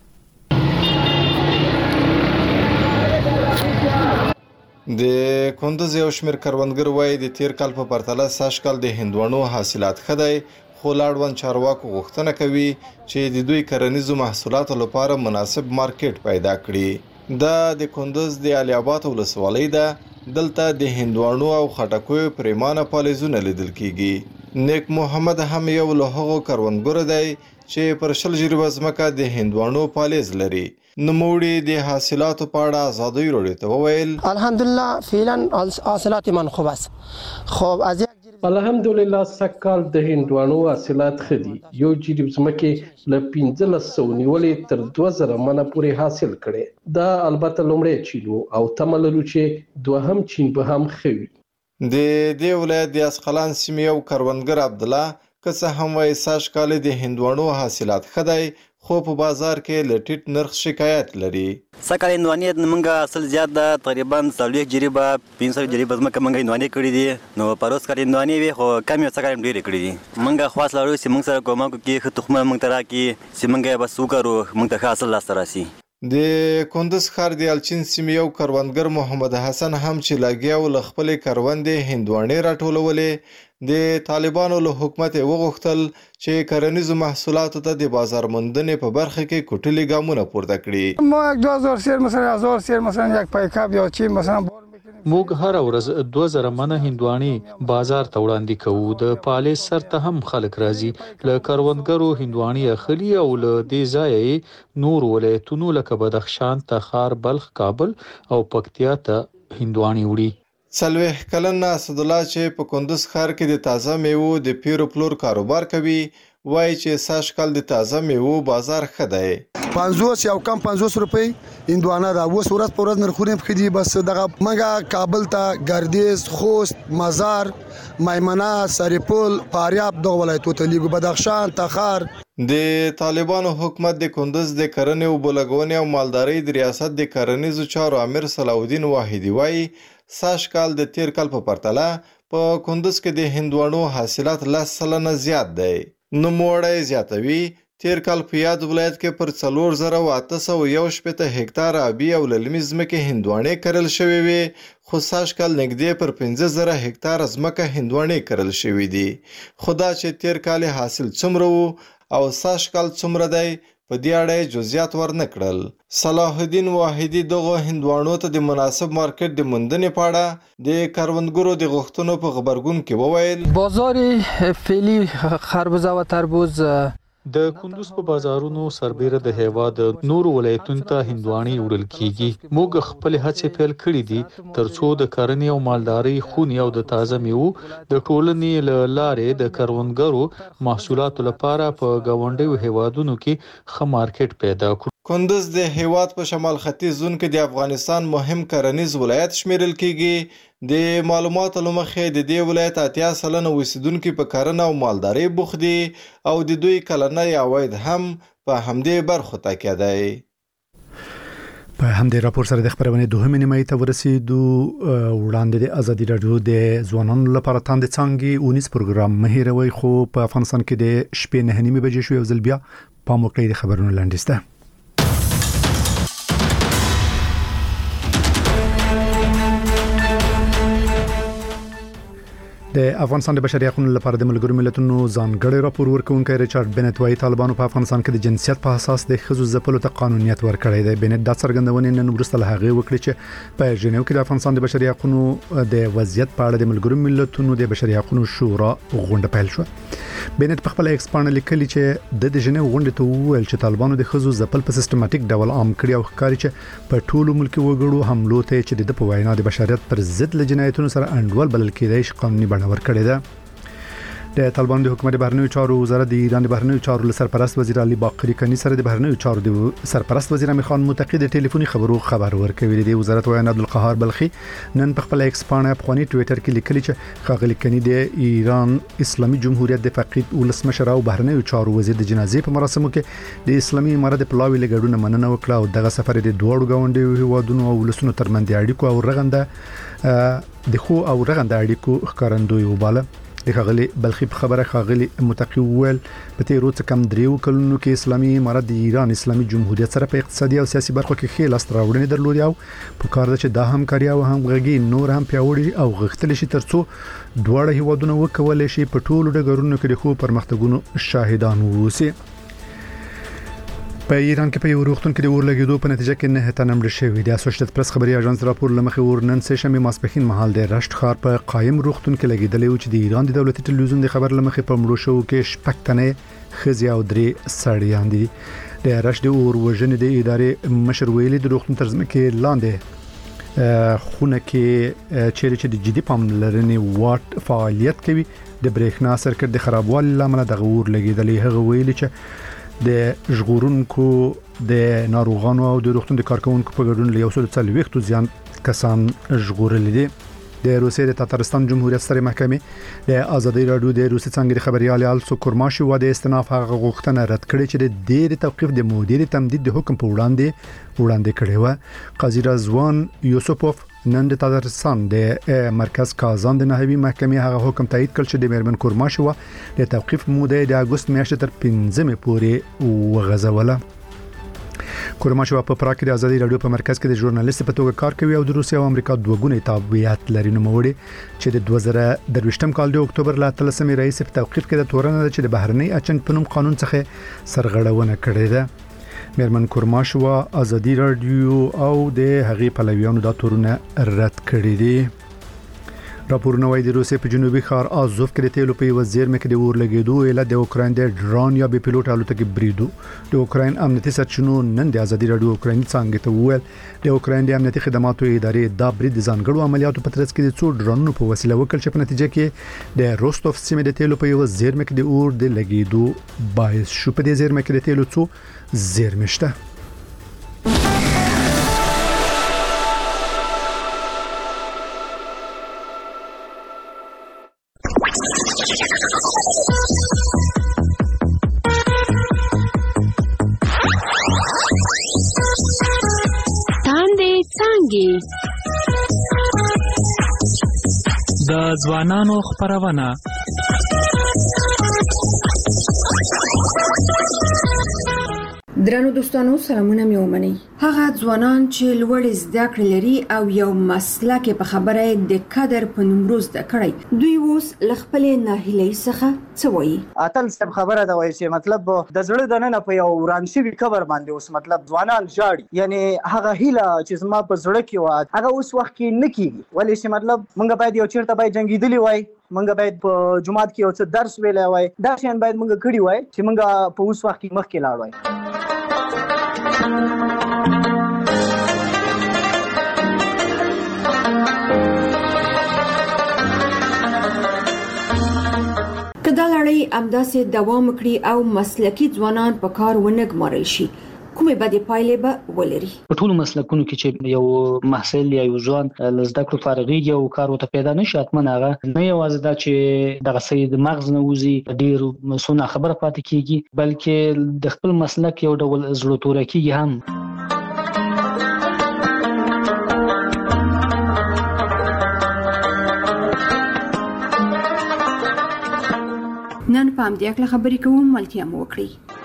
د کندوز یو شمېر کروندګر وایي د تیر کال په پرتله سږ کال د هندوانو حاصلات ښه دی خو لاړوند چارواکو غوښتنه کوي چې د دوی کرنیزو محصولاتو لپاره مناسب مارکیټ پیدا کړي. دا د کندوز د علي آباد ولسوالۍ ده. دلته د هندوانو او خټکیو پریمانه پالیزونه لیدل کیږي. نیک محمد هم یو له هغو کروندګرو دی چې پر شل جریبه ځمکه د هندوانو پالیز لري. نوموړي د حاصلاتو په اړه ازادي راډیو ته وویل الحمدلله فعلا حاصلات من خوب است. خب از الحمدلله سکال د هندوانو حاصلات خدي یو جریب ځمکې له پنځلس سوه نیولې تر دوه زره منه پورې حاصل کړي. دا البته لومړی چینو او تمه لرو چې دوهم چین به هم ښه وي. د دې ولایت د اسقلان سیمې یو کروندګر عبدالله که څه هم وایي سږ کال د هندوانو حاصلات ښه دی خو په بازار کې له ټیټ نرخ شکایت لري. سږ کال هندوانې موږ حاصل زیات ده تقریبا څلوېښت جریبه پنځه سوه جریبه ځمکه موږ هندوانې کړي دي نو پروس کال هندوانې وي خو کم یې څه کال ډېرې کړي دي. موږ خواست لرو چې موږ سره کومک وکړي ښه تخمونه موږ ته راکړي چې موږ یې بس وکرو موږ ته ښه حاصل لاسته راسي. د کندوز ښار د الچین سیمې یو کروندګر محمد حسن هم چې لګیا و له خپلې کروندې هندوانې راټولولې. د طالبانو له حکومت وغوښتل چې کرنیزو محصولاتو ته د بازار موندنې په برخه کې کوټلي ګامونه پورته کړي. ما دو هزار سیر مثلا هزار سیر مثلا یک پیکاپ یا چی مثلا موږ هر ورځ دوه زره منه هندوانې بازار ته وړاندې کوو. د پالیس سر ته هم خلک راځي له کروندګرو هندوانې اخلي او له دې ځایه نور ولایتونو لکه بدخشان، تخار، بلخ، کابل او پکتیا ته هندوانې وړي. څلوېښت کلن اسدالله چې په کندوز ښار کې د تازه میوو د پیرو پلور کاروبار کوي وایي چې سږ کال د تازه میوو بازار ښه دی. پنځوس یا کم پنځوس روپۍ هندوانه ده. اوس ورځ په ورځ نرخونه ښه دي. بس دغه موږ کابل ته ګردیز، خوست، مزار، میمنه، سرپل، فاریاب دغه ولایتو ته لیږو، بدخشان، تخار. د طالبانو حکومت د کندوز د کرنې اوبه لګونې او مالدارۍ د ریاست د کرنیزو چارو امیر صلاح الدین واحدي وایي سږ کال د تیر کال په پرتله په کندوز کې د هندوانو حاصلات لس سلنه زیات دی. نوموړی زیاتوي تیر کال په یاد ولایت کې پر څلور زره او اته سوه یو شپېته هکتار آبي او للمي ځمکې هندوانې کرل شوې وې خو سږ کال نږدې پر پنځه زره هکتار ځمکه هندوانې کرل شوې دي. خو دا چې تیر کال حاصل څومره و او سږ کال څومره دی په دې اړه جزئیات ورنه کړل. صلاح الدین واحدي دغه هندوانو ته د مناسب مارکیټ د موندنې په اړه د کروندګرو د غوښتنو په غبرګون کې وویل بازار فعلی خربوزه و تربوز د کندوز په بازارونو سربېره د هیواد نور ولایتونو ته هندوانې وړل کیږي. موږ خپل هڅې پیل کړې دي ترڅو د کرنې او مالدارۍ خونې او د تازه میوو د ټولنې له لارې د کروندګرو محصولاتو لپاره په ګاونډیو هیوادونو کې ښه مارکیټ پیدا کړو. کندوز د هیواد په شمال ختیځ زون کې د افغانستان مهم کرنیز ولایت شمیرل کیږي. د معلوماتو له مخې د دې ولایت اتیا سلنه اوسیدونکي په کرنه او مالدارۍ بوخت دي او د دوی کلنی عواید هم په همدې برخو تکیه دی. په همدې راپور سره د خبرونې دوهمې نیمه ته ورسېدو. وړاندې د ازادي رادیو د ځوانانو لپاره تاند څنګه اونیس پروګرام مهیروي خو په افغانستان کې د شپې نه نیمه بجې شو. یو ځل بیا په موقع د خبرونو لاندسته د افغانستان د بشري حقوقو لپاره د ملګرو ملتونو ځانګړي راپور ورکونکي ریچارډ بنت وايي طالبانو په افغانستان کې د جنسیت په اساس د ښځو ځپلو ته قانونیت ورکړی دی. بنت دا څرګندونه نن وروسته له هغه وکړي چې په ژنیو کې د افغانستان د بشري حقوقو د وضعیت په اړه د ملګرو ملتونو د بشري حقوقو شورا غونډه پیل شو. بنت په خپل ایکس باندې لیکلي چې د ژنیو غونډه ته وویل چې طالبانو د ښځو ځپل په سیستماتیک ډول عام کړی او ښکاري چې په ټولو ملکي وګړو حملو ته چې د په وینا د بشریت پر ضد له جنایتونو سره انډول بلل کېدای شي قانوني بڼه ورکړي ده. د طالبانو د حکومت بهرنیو چارو وزارت د ایران د بهرنیو چارو له سرپرست وزیر علي باقری کني سره د بهرنیو چارو د سرپرست وزیر امیر خان متقی د ټلیفوني خبرو خبر ورکوي. د وزارت وایي عبدالقهار بلخي نن په خپل ایکس باندې افغاني ټوئیټر کې لیکلي چې خاغلی کني د ایران اسلامي جمهوریت د فقید ولسمشر او بهرنیو چارو وزیر د جنازې په مراسمو کې د اسلامي امارت د پلاوي لګړونه مننه وکړه او دغه سفر د دوړو غونډې هیوادونو او ولسونو ترمنځ اړیکو او رغنده د خو او رغنده اړیکو ښکارندوی وباله. د خاغلی بلخي په خبره خاغلی متقی ویل په تیرو څه کم دریو کلونو کې اسلامي امارت د ایران اسلامي جمهوریت سره په اقتصادي او سیاسي برخو کې خېل استراوړنې درلودي او په کار ده چې دا همکاري او همغږي نور هم پیاوړي او غښتل شي ترڅو دواړه هیوادونه وکولای شي په ټولو ډګرونو کې د خو پرمختګونو شاهدان ووسي. په ایران کې په یو روغتون کې د اور لګیدو په نتیجه کې نه تنه مړ شوی. د اسوسییټډ پریس خبري اژانس راپور لمخې اور نن سه شنبه ماسپښین مهال د رشت ښار په قایم روغتون کې لګیدلی و چې د ایران د دولتي ټلویزیون د خبر لمخې په مړو شو کې شپږ تنه ښځې او درې سړیان دي. د رشت د اور وژنې د ادارې مشر ویلي د روغتون تر ځمکې لاندې خونه کې چیرې چې د جدي پاملرنې واټ فعالیت کوي د برېښنا سرکټ د خرابوالي لامل د اور لګیدلی. هغه ویلي چې د ژغورونکو د ناروغانو او د روغتون د کارکونکو په ګډون له یو سل څلوېښت زیان کسان ژغورل دي. د روسیې د تاتارستان جمهوریت سترې محکمې د ازادي رادیو د روسي څنګه د خبريال آلسو کورماشي و د استناف هغه غوښتنه رد کړې چې د ډېر توقيف د مدیر تمدید د حکم په وړاندې وړاندې کړې و. قاضي رضوان یوسفوف نن د تاتارستان د مرکز کازان د نهوي محکمې هغه حکم تایید کړ چې د میرمن کورماشي و د توقيف موده د اگست میاشتې تر پنځمې پورې وغځوله. کورماشي په پراګ کې د ازادي رادیو په مرکز کې د ژورنالیست په توګه کار کوي او د روسیا او امریکا دوه ګونې تابعیت لري. نو موړي چې د دوه زره درویشتم کال د اکتوبر ل اتلسمې رئیس په توقيف کې د تورن چې د بهرنی اچن په نوم قانون څخه سرغړونه کړې ده. میرمن کورماشي ازادي رادیو او د هغې پلویانو د تورونه رد کړې دي. راپورونه وايي د روسیې په جنوبي ښار آزوف کې د تیلو په یو زیرمه کې د اور لګیدو اله د اوکراین د ډرون یا بي پيلوټ الوتکې بریدو. د اوکراین امنیتي سرچینو نن د ازادي رادیو اوکرایني څنګه ته وویل د اوکراین د امنیتي خدماتو ادارې دا برید د ځانګړو عملیاتو په ترڅ کې د څو ډرونونو په وسیله وکړ چې په نتیجه کې د روستوف سیمې د تیلو په یو زیرمه کې د اور د لګیدو باعث شو. په دې زیرمه کې د تیلو څو زیرمه شته. د ځوانانو خبرونه درنو دوستانو سلامونه مې ومنئ. هغه ځوانان چې لوړ زده کړې لري او یو مسلک په خبره د قدر په نومرو زده کړی دوی اوس لخپل ناهیلۍ څخه څه وایي. اتل سب خبره دا وایي چې مطلب د زړه د نن په یو ورانشي کبر باندې اوس مطلب ځوانان جاړي یعنی هغه هیله چې زما په زړه کې و هغه اوس وخت کې نه کیږي. ولې چې مطلب مونږ باید یو چیرته باید جنگیدلی وای مونږ باید په جماعت کې یو څه درس ویلای وای دا شین باید مونږ کړی وای چې مونږ په اوس وخت کې مخ کې لاړ وای. کدا لړۍ امداسې دوام کړي او مسلکي ځوانان په کار ونه ګمارل شي کومه بدې پایلې به ولري. په ټولو مسلکونو کې چې یو محصل یا یو ځوان لزده کړو فارغيږي او کار وته پیدا نشي اتمن هغه نه یوازې دا چې دغه سید مغز نه وزي ډیر مسونه خبره پاتې کیږي بلکې د خپل مسلک یو ډول زړه تور کیږي هم. نن په همدې اړه خبرې کوو، ملتیا مو وکړئ.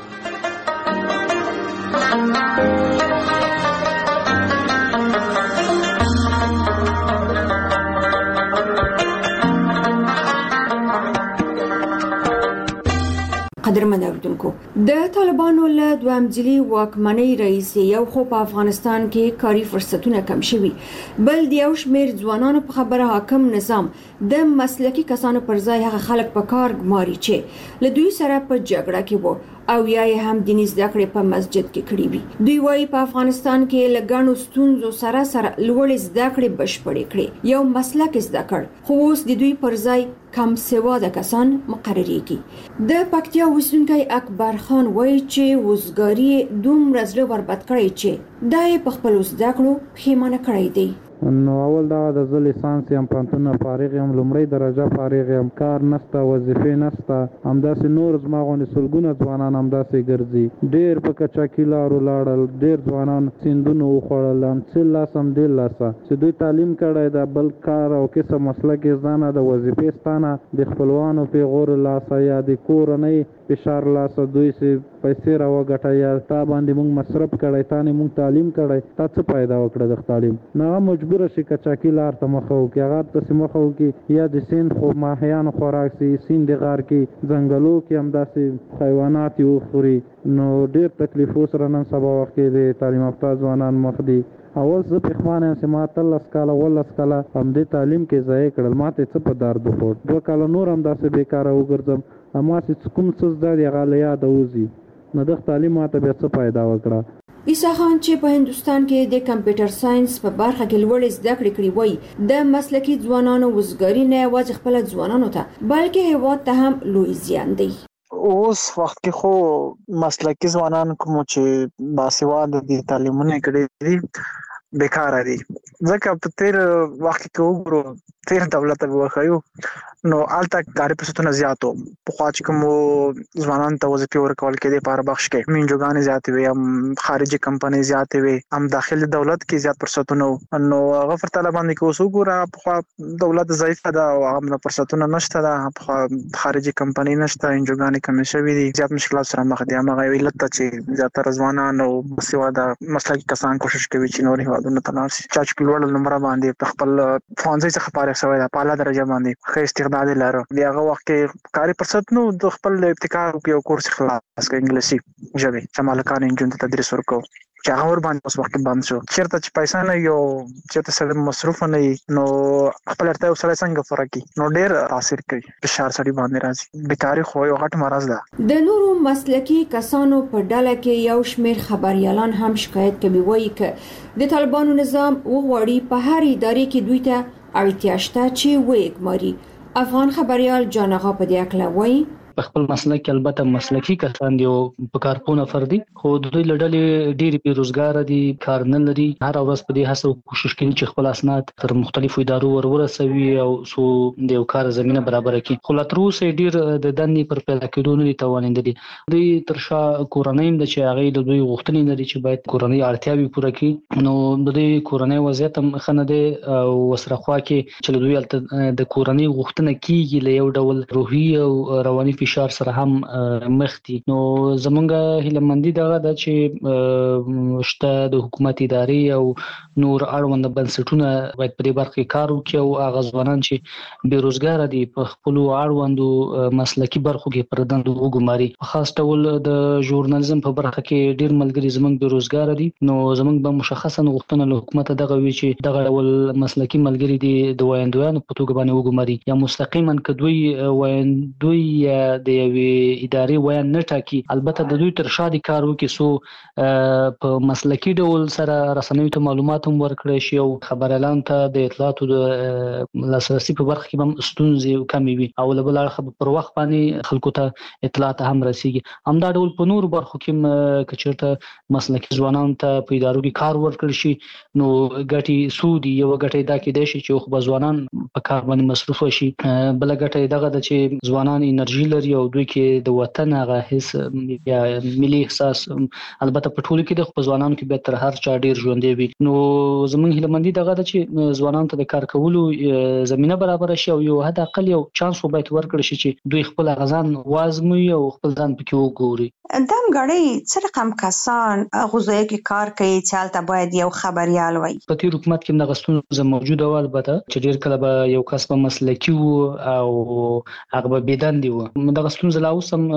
قدرمن اوریدونکو، د طالبانو له دویم ځلي واکمنۍ رئیس یو خو په افغانستان کې کاري فرصتونه کم شوي، بل د یو شمېر ځوانانو په خبره حاکم نظام د مسلکي کسانو پر ځای هغه خلک په کار ګماري چې له دوی سره په جګړه کې وو او یا یې هم دیني زده کړې په مسجد کې کړې وي. دوی وایي په افغانستان کې له ګڼو ستونزو سره سره لوړې زده کړې بشپړې کړې، یو مسلک زده کړ، خو اوس د دوی پر ځای کم سواده کسان مقرریږي. د پکتیا اوسیدونکی اکبر خان وایي چې وزګاري دومره زړه وربد کړی چې دا یې په خپلو زده کړو پښیمانه کړی دی. نو اول دا د زه لیسانس یم، پوهنتون فارغ یم، لومړۍ درجه فارغ یم، کار نشته، وظیفې نشته، همداسې نور زما غوندې سلګونه ځوانان همداسې ګرځي. ډېر په کچاکي لارو لاړل، ډېر ځوانان سیندونه وخوړل، همڅې لاس هم دې لاسه چې دوی تعلیم کړی دا بل کار او کسب مسلک یې زده نه، د وظیفې ستانه د خپلوانو پیغور لاسه یا د کورنۍ فشار لاسه دوی سي پیسې را وګټه یا تا باندې مونږ مصرف کړی، تا نه مونږ تعلیم کړی، تا څه پیدا وکړه د تعلیم؟ نه مجبور شي کچاکي لار ته مخه وکړي، هغه ته مخه وکړي یا د سیند خو ماهیانو خوراک سي، سیند غار کې ځنګلو کې همداسې حیوانات یې وخوري. نو ډېر تکلیفو سره نن سبا وخت کې د تعلیم یافته ځوانان مخ دي. اول زه پښمانه یم چې ما اتلس کاله اوولس کاله همدې تعلیم کې ضایع کړل، ما ته څه په درد وخوړ، دوه کاله نور همداسې بېکاره وګرځم، اما چې کوم څه زده دي هغه له یاده وځي، نو دغه تعلیم ما ته بیا څه پیدا وکړه. عیسی خان چې په هندستان کې د کمپیوټر ساينس په برخه کې لوړې زده کړې کړې وای، د مسلکي ځوانانو وزګاری نه یوازې خپل ځوانانو ته بلکې هیواد ته هم لوی زیان دی. اوس وخت کې خو مسلکي ځوانان کوم چې باسواده دي، تعلیمونه کړي دي، بیکاره دي. ځکه په تیر وخت کې وګورو تیر دولت به وخایو نو آلته کاري فرصتونه زیاتو، په خوا چې کوم ځوانان ته وظیفې ورکول کېدې په هر بخش کې منجوګانې زیاتې وي، هم خارجي کمپنۍ زیاتې وي، هم داخلي دولت کې زیات فرصتونه وو. نو هغه پر طالبان باندې کې اوس وګوره په خوا دولت ضعیفه ده او هغه فرصتونه نشته ده، په خوا خارجي کمپنۍ نشته، منجوګانې کمې شوې دي، زیات مشکلات سره مخ دي. هغه علت ته چې زیاتره ځوانان او باسواده مسلکي کسان کوشش کوي چې نور هیوادونو ته لاړ شي، چا چې لوړ نمبر باندې په خپل ښوونځي څخه فارغ شوی ده، په اعلی درجه باندې ښه استعداد لري، بیا هغه وخت کې کاري فرصت نو د خپل ابتکار یو کورس خلاص کړ انګلیسي ژبه چې مالکان انجن ته تدریس ورکو چې هغه ور باندې اوس وخت بند شو. چیرته چې پیسې نه یو چیرته سره مصروف نه نو خپل ارته سره څنګه فرق نو ډېر تاثیر کوي، فشار سړي باندې راځي، بیکاری خو یو غټ مرض ده. د نورو مسلکي کسانو په ډله کې یو شمېر خبريالان هم شکایت کوي، وایي چې د طالبانو نظام وغواړي په هر ادارې کې دوی ته اړتیا شته چې وګماري. افغان خبريال جان آغا په دې اړه وایي په خپل مسلک البته مسلکی کسان دی او په کارپونه فردي خو د دوی لړلې ډېری بیروزګار دي، کار نه لري، هر ورځ په دې هڅه کوشش کوي چې خپل اسناد تر مختلفو ادارو ورورسوي او سو د یو کار زمينه برابر کړي. خو لا تر اوسه ډېر د دندې پر پیدا کېدو نه توانیدلي. دوی تر شا کورنۍ د چې هغه د دوی غوښتنې لري چې باید کورنۍ اړتیاوي پوره کړي، نو د دوی کورنۍ وضعیت هم خنه دي او وسره خوا کې چې دوی د کورنۍ غوښتنه کیږي له یو ډول روحي او رواني فشار سره هم مخ دي. نو زمونږه هیلمندي دغه د چې شته د حکومت ادارې او نور اړوند بنسټونه باید په دې برخه کې کار وکړي او هغه ځوانان چې بیروزګار دي په خپل اړوندو مسلکي برخو کې پر دندو وګماري. خاص ډول د ژورنالیزم په برخه کې ډیر ملګري زمونږ بیروزګار دي، نو زمونږ به مشخصا غوښتنه له حکومت دغه وی چې دغه ډول مسلکي ملګري دي د وایندویانو په توګه باندې وګماري یا مستقیما کدوی وایندوی یا د یوې ادارې وایي نه ټاکي. البته د دوی تر شا دي کار وکړي سو په مسلکي ډول سره رسنیو ته معلومات هم ورکړي شي او خبريالان ته د اطلاعاتو د لاسرسي په برخه کې هم ستونزې کمې وي او له بل اړخه پر وخت باندې خلکو ته اطلاعات هم رسیږي. همدا ډول په نور برخو کې کچرته مسلکي ځوانان ته په ادارو کې کار ورکړي شي نو ګټي سودي یو ګټي دا کې دی چې خو ځوانان په کار باندې مصروف شي، بل ګټي دغه د چې ځوانان انرژي لري لري او دوی کې د وطن هغه حس یا ملي احساس البته په ټولو کې د ځوانانو کې به تر هر چا ډیر ژوندې وي. نو زمونږ هیلمندي دغه د چې ځوانانو ته د کار کولو زمينه برابر شي او یو حد اقل یو چانس وبایت ورکړي شي چې دوی خپل غزان وازموي او خپل ځان پکې وګوري. دم غړي څه رقم کسان غوځي کې کار کوي چې حالت باید یو خبريال وي. په تیر حکومت کې د غستون موجوده و البته چې ډیر کله به یو کس په مسلکی وو او هغه به بيدن دی وو. د غستون زلاوس هم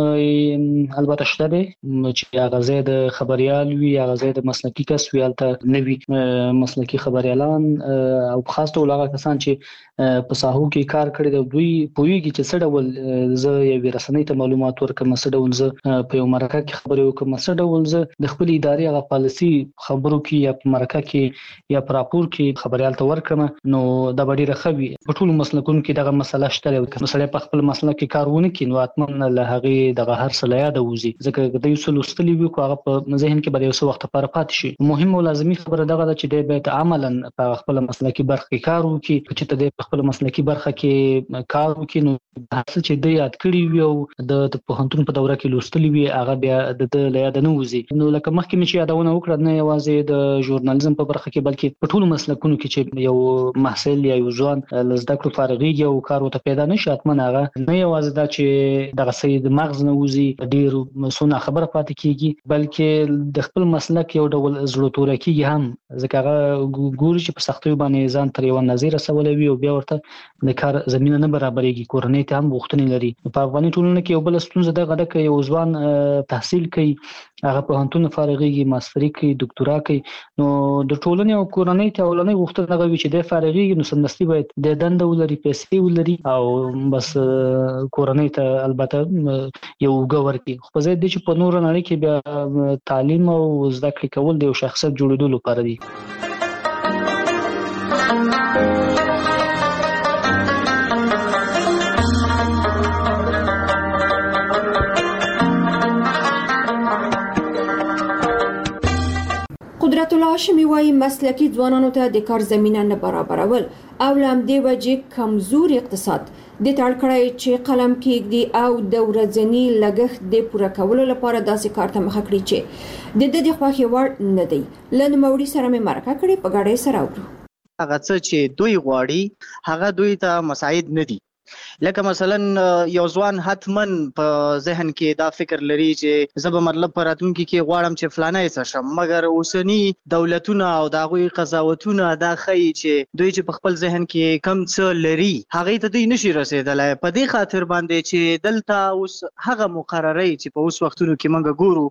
البته شته به چې هغه زید خبريال وي هغه زید مسلکی کس وي البته نوي مسلکی خبريالان او خاص ټول هغه کسان چې په ساحو کې کار کړی دی دوی پوهیږي چې څه ډول زه یو رسنۍ ته معلومات ورکوم څه ډول زه په یو مرکه کې خبرې وکم څه ډول زه د خپل ادارې هغه پالیسي خبرو کې یا په مرکه کې یا په راپور کې خبريال ته ورکم نو د ډیره خوي په ټولو مسلکونو کې دغه مسله شته مثلا په خپل مسلک کې کارونه کې نو اتمن له هغه دغه هر څه لا یاد وزي ځکه د یو څه لوستلی وي خو هغه په ذهن کې به یو څه وخت لپاره پاتې شي. مهم او لازمي خبره دغه چې د بیت عملاً په خپل مسلکي برخه کې کار وکړي چې ته د خپل مسلکي برخه کې کار وکړي نو هڅه چې د یاد کړی وي او د پوهنتون په دوره کې لوستلی وي هغه بیا د لا یاد نه وزي. نو لکه مخکې مې چې یادونه وکړه نه یوازې د ژورنالیزم په برخه کې بلکې په ټولو مسلکونو کې چې یو محصل یا یو ځوان لزده کړو فارغيږي او کار وته پیدا نشي اتمن هغه نه یوازې دا چې دغه سید مغز نه وزي ډیر مسونه خبره پاتې کیږي بلکې د خپل مسلک یو ډول زړه تور کیږي هم ځکه هغه ګوري چې په سختۍ باندې ځان تر یو نظیر سوالوي او بیا ورته د کار زمينه نه برابرېږي کورنۍ ته هم وختونه لري. په افغاني ټولنه کې یو بل ستونزه د غډه کې یو ځوان تحصیل کوي هغه په هنتون فارغيږي ماستری کوي ډاکټورا کوي نو د ټولنې او کورنۍ ته ولنې وخت دغه چې د فارغيږي نو سمدستي باید د دند ولري پیسې ولري او بس کورنۍ ته البته یو وګور کی خو زه د چې په نور نه کې بیا تعلیم او زده کړې کول د یو شخصیت جوړېدو لپاره دي. قدرت الله هاشمي وايي مسلکي ځوانانو ته د کار زمينه نه برابرول او لام دی وجې کمزوري اقتصاد د تړکړای چې قلم کېږي او د ورځنی لګښت د پوره کولو لپاره داسې کار ته مخه کړی چې د دې خوښي وړ نه دی. لن موړي سره مې مرکه کړې په غاډې سره اورو هغه څه چې دوی غواړي هغه دوی ته مساعد نه دي. لکه مثلا یو ځوان حتمن په ذهن کې دا فکر لري چې زه به مطلب په راتلونکي کې غواړم چې فلانه یې څه شم مګر اوسنی دولتونه او د هغوی قضاوتونه دا ښیي چې دوی چې په خپل ذهن کې کم څه لري هغې ته دوی نشي رسېدلی په دې خاطر باندې چې دلته اوس هغه مقررۍ چې په اوس وختونو کې موږ ګورو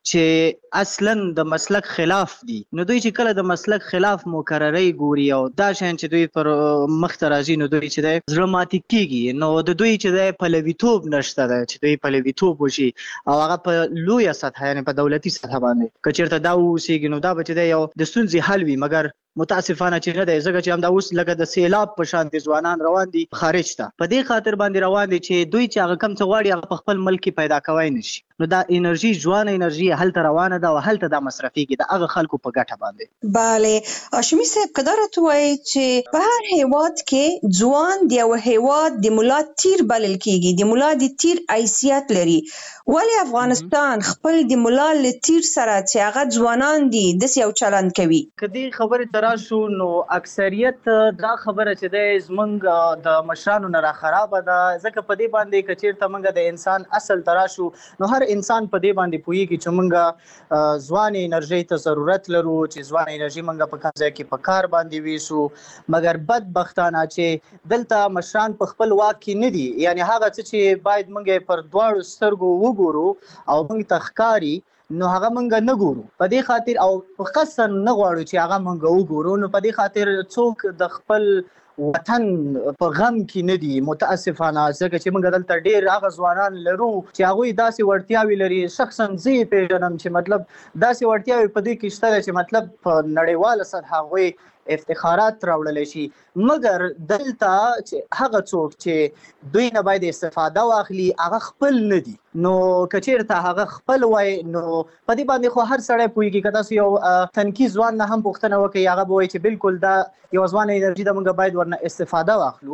چې اصلا د مسلک خلاف دي نو دوی چې کله د مسلک خلاف مقررۍ ګوري او دا شیان چې دوی پر مخ ته راځي نو دوی چې دی زړه ماتې کېږي نو د دوی چې د پلویتوب نشته ده چې دوی پلویتوب وشي او هغه په لویه سطح یعنې په دولتي سطح باندې که چېرته دا ووسېږي نو دا به چې دی یو د ستونزې حل وي مګر متاسفانه چې نه دی ځکه چې همدا اوس لکه د سیلاب په شان دي ځوانان روان دي خارج ته په دې خاطر باندې روان دي چې دوی چې هغه کم څه غواړي هغه په خپل ملک کې پیدا کوی نشي نو دا انرژي ځوانه انرژي هلته روانه ده او هلته دا مصرفيږي د هغه خلکو په ګټه باندې. bale هاشمي صاحب قدرت وایي چې په هر هیواد کې ځوان دی او هیواد د مولا تیر بلل کیږي د مولا د تیر حیثیت لري ولی افغانستان خپل د مولا ل تیر سره چې هغه ځوانان دي د یو چلند کوي. کدي خبره تراشو نو اکثریت دا خبره چې د زمنګ د مشرانو نه را خراب ده ځکه په دې باندې کچیر ته منګه د انسان اصل تراشو نو هر انسان په دې باندې پوهیږي چې منګه ځوان انرژي ته ضرورت لرو چې ځوان انرژي منګه په کار کې په کار باندې ویسو مګر بدبختانه چې دلته مشران په خپل واک کې نه دي یعنی هغه چې باید منګه پر دواړو سترګو وګورو او موږ تخکاری نو هغه مونږ نه ګورو په دې خاطر او په قصد نه غواړو چې هغه مونږ وګورو نو په دې خاطر څوک د خپل وطن په غم کې نه دي متاسفانه ځکه چې موږ دلته ډېر هغه ځوانان لرو چې هغوی داسې وړتیاوې لري شخصا زه یې پېژنم چې مطلب داسې وړتیاوې په دې کې شته چې مطلب په نړیواله سطح هغوی افتخارات راوړل شي، مګر دلته چې هغه څوک چې دوی نه باید استفاده واخلي هغه خپل نه دي. نو کچیرته هغه خپل وای نو په دې باندې خو هر سړی پوهیږي که تاسو یو تنکي ځوان نه هم پوښتنه وکړئ هغه به وایي چې بالکل دا یو ځوانه انرژي ده، موږ باید ورنه استفاده واخلو.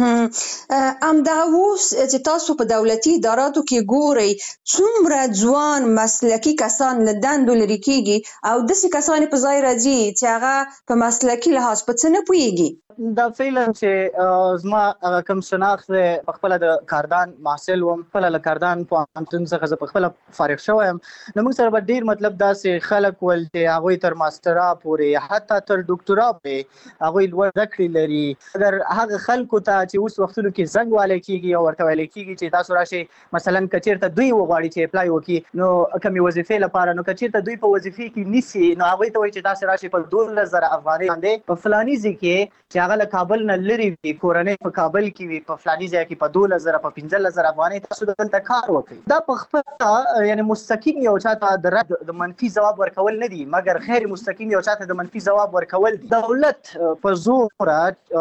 همدغه اوس چې تاسو په دولتي اداراتو کې ګورئ څومره ځوان مسلکي کسان له دندو لرې کېږي او داسې کسان په ځای راځي چې هغه په مسلکي لحاظ په څه نه پوهیږي. دا فعلا چې زما هغه کوم شناخت دی په خپله د کاردان محصل وم، خپله له کاردان پوهنتون څخه زه په خپله فارغ شوی یم. نو موږ سره به ډېر مطلب داسې خلک ول چې هغوی تر ماسټرا پورې حتی تر ډاکټرا پورې هغوی لوړ زده کړې لري. اگر هغه خلکو ته چې اوس وختونو کې زنګ والی کېږي او ورته ویلی کېږي چې تاسو راشئ مثلا که چېرته دوی وغواړي چې اپلای وکړي نو کومې وظیفې لپاره، نو که چېرته دوی په وظیفې کې نیسي نو هغوی ته وایي چې تاسې راشئ په دولس زره افغانۍ باندې په فلاني ځای کې چې هغه له کابل نه لرې وي، کورنۍ په کابل کې وي، په فلاني ځای کې په دولس زره په پنځلس زره افغانۍ تاسو دلته کار وکړئ. دا په خپله یعنې مستقیم یو چاته د رد د منفي ځواب ورکول نه دي، مګر غیر مستقیم یو چاته د منفي ځواب ورکول دي. دولت په زوره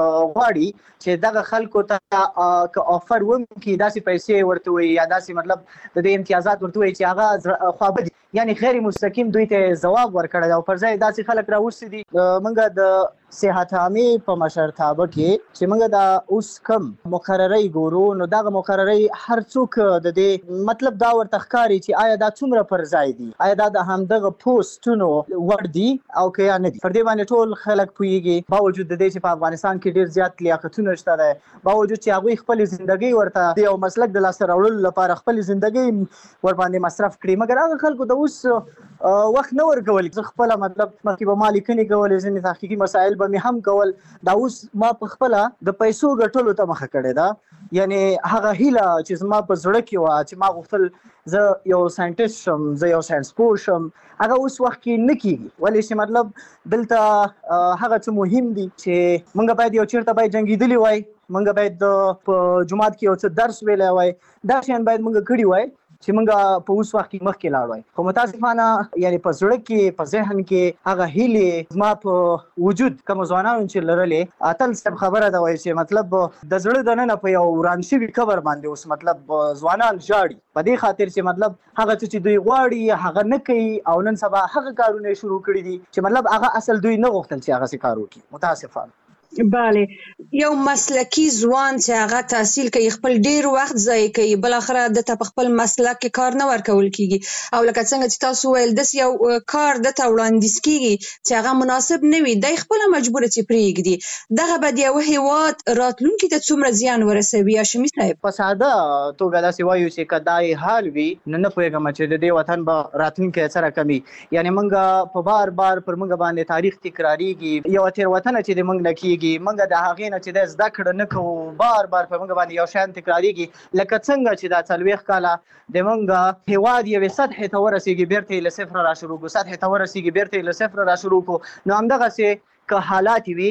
غواړي چې دغه خلکو ته که آفر وکړي داسې پیسې ورته وایي یا داسې مطلب د دې امتیازات ورته وایي چې هغه خوابه دي، یعنې غیر مستقیم دوی ته ځواب ورکړی او پر ځای داسې خلک راوستي دي. موږ د صحت عامې په مشرتابه کې چې موږ دا اوس کم مقررۍ ګورو نو دغه مقررۍ هر څوک د دې مطلب دا ورته ښکاري چې آیا دا څومره پر ځای دي، آیا دا د همدغه پوسټونو وړ دي او که یا نه دي. پر دې باندې ټول خلک پوهیږي باوجود د دې چې په افغانستان کې ډېر زیات لیاقتونه شته دی، باوجود چې هغوی خپلې زندګۍ ورته د یو مسلک د لاسته راوړلو لپاره خپلې زندګۍ ورباندې مصرف کړي، مګر هغه خلکو د اوس وخت نه ورکول. زه خپله مطلب مخکې به ما لیکنې کولې، ځینې تحقیقي مسایل به مې هم کول، دا اوس ما په خپله د پیسو ګټلو ته مخه کړې ده. یعنې هغه هیله چې زما په زړه کې وه چې ما غوښتل زه یو ساینټیسټ شم، زه یو ساینسپوه شم، هغه اوس وخت کې نه کېږي. ولې چې مطلب دلته هغه څه مهم دي چې موږ باید یو چېرته باید جنګېدلي وای، موږ باید په جومات کې یو څه درس ویلی وای، دا شیان باید موږ کړي وای چې موږ په اوس وخت کې مخکې لاړ وای. خو متاسفانه یعنې په زړه کې په ذهن کې هغه هیلې زما په وجود کومو ځوانانو چې لرلې اتل صاحب خبره ده وایي چې مطلب د زړه دننه په یو وران شوي قبر باندې اوس مطلب ځوانان ژاړي په دې خاطر چې مطلب هغه څه چې دوی غواړي هغه نه کوي او نن سبا هغه کارونه شروع کړي دي چې مطلب هغه اصل دوی نه غوښتل چې هغه څه کار وکړي. متاسفانه بله یو مسلکی ځوان چې هغه تحصیل کوي خپل ډیر وخت ضایع کوي، بل اخره د ته په خپل مسلک کې کار نه ورکول کیږي او لکه څنګه چې تاسو ویل داس یو کار د ته وړاندیز کیږي چې هغه مناسب نه وي، د خپل مجبور چې پریږدي. دغه به د یو هیواد راتلونکي ته څومره زیان ورسوي. هاشمي صاحب په ساده توګه داسې وایو چې که دا حال وي نو نه پوهېږم چې د دې وطن به راتلونکی سره کمي. یعنې موږ په بار بار پر موږ باندې تاریخ تکراریږي، یو تېروتنه چې د موږ نه کیږي موږ د هغې نه چې د زده کړه نه کوو بار بار په موږ باندې یو شیان تکراریږي، لکه څنګه چې دا څلوېښت کاله د موږ هېواد یوې سطحې ته ورسېږي بیرته یې له صفره راشروع کړو، سطحې ته ورسېږي بیرته یې له صفره راشروع کړو. نو همدغسې که حالات وي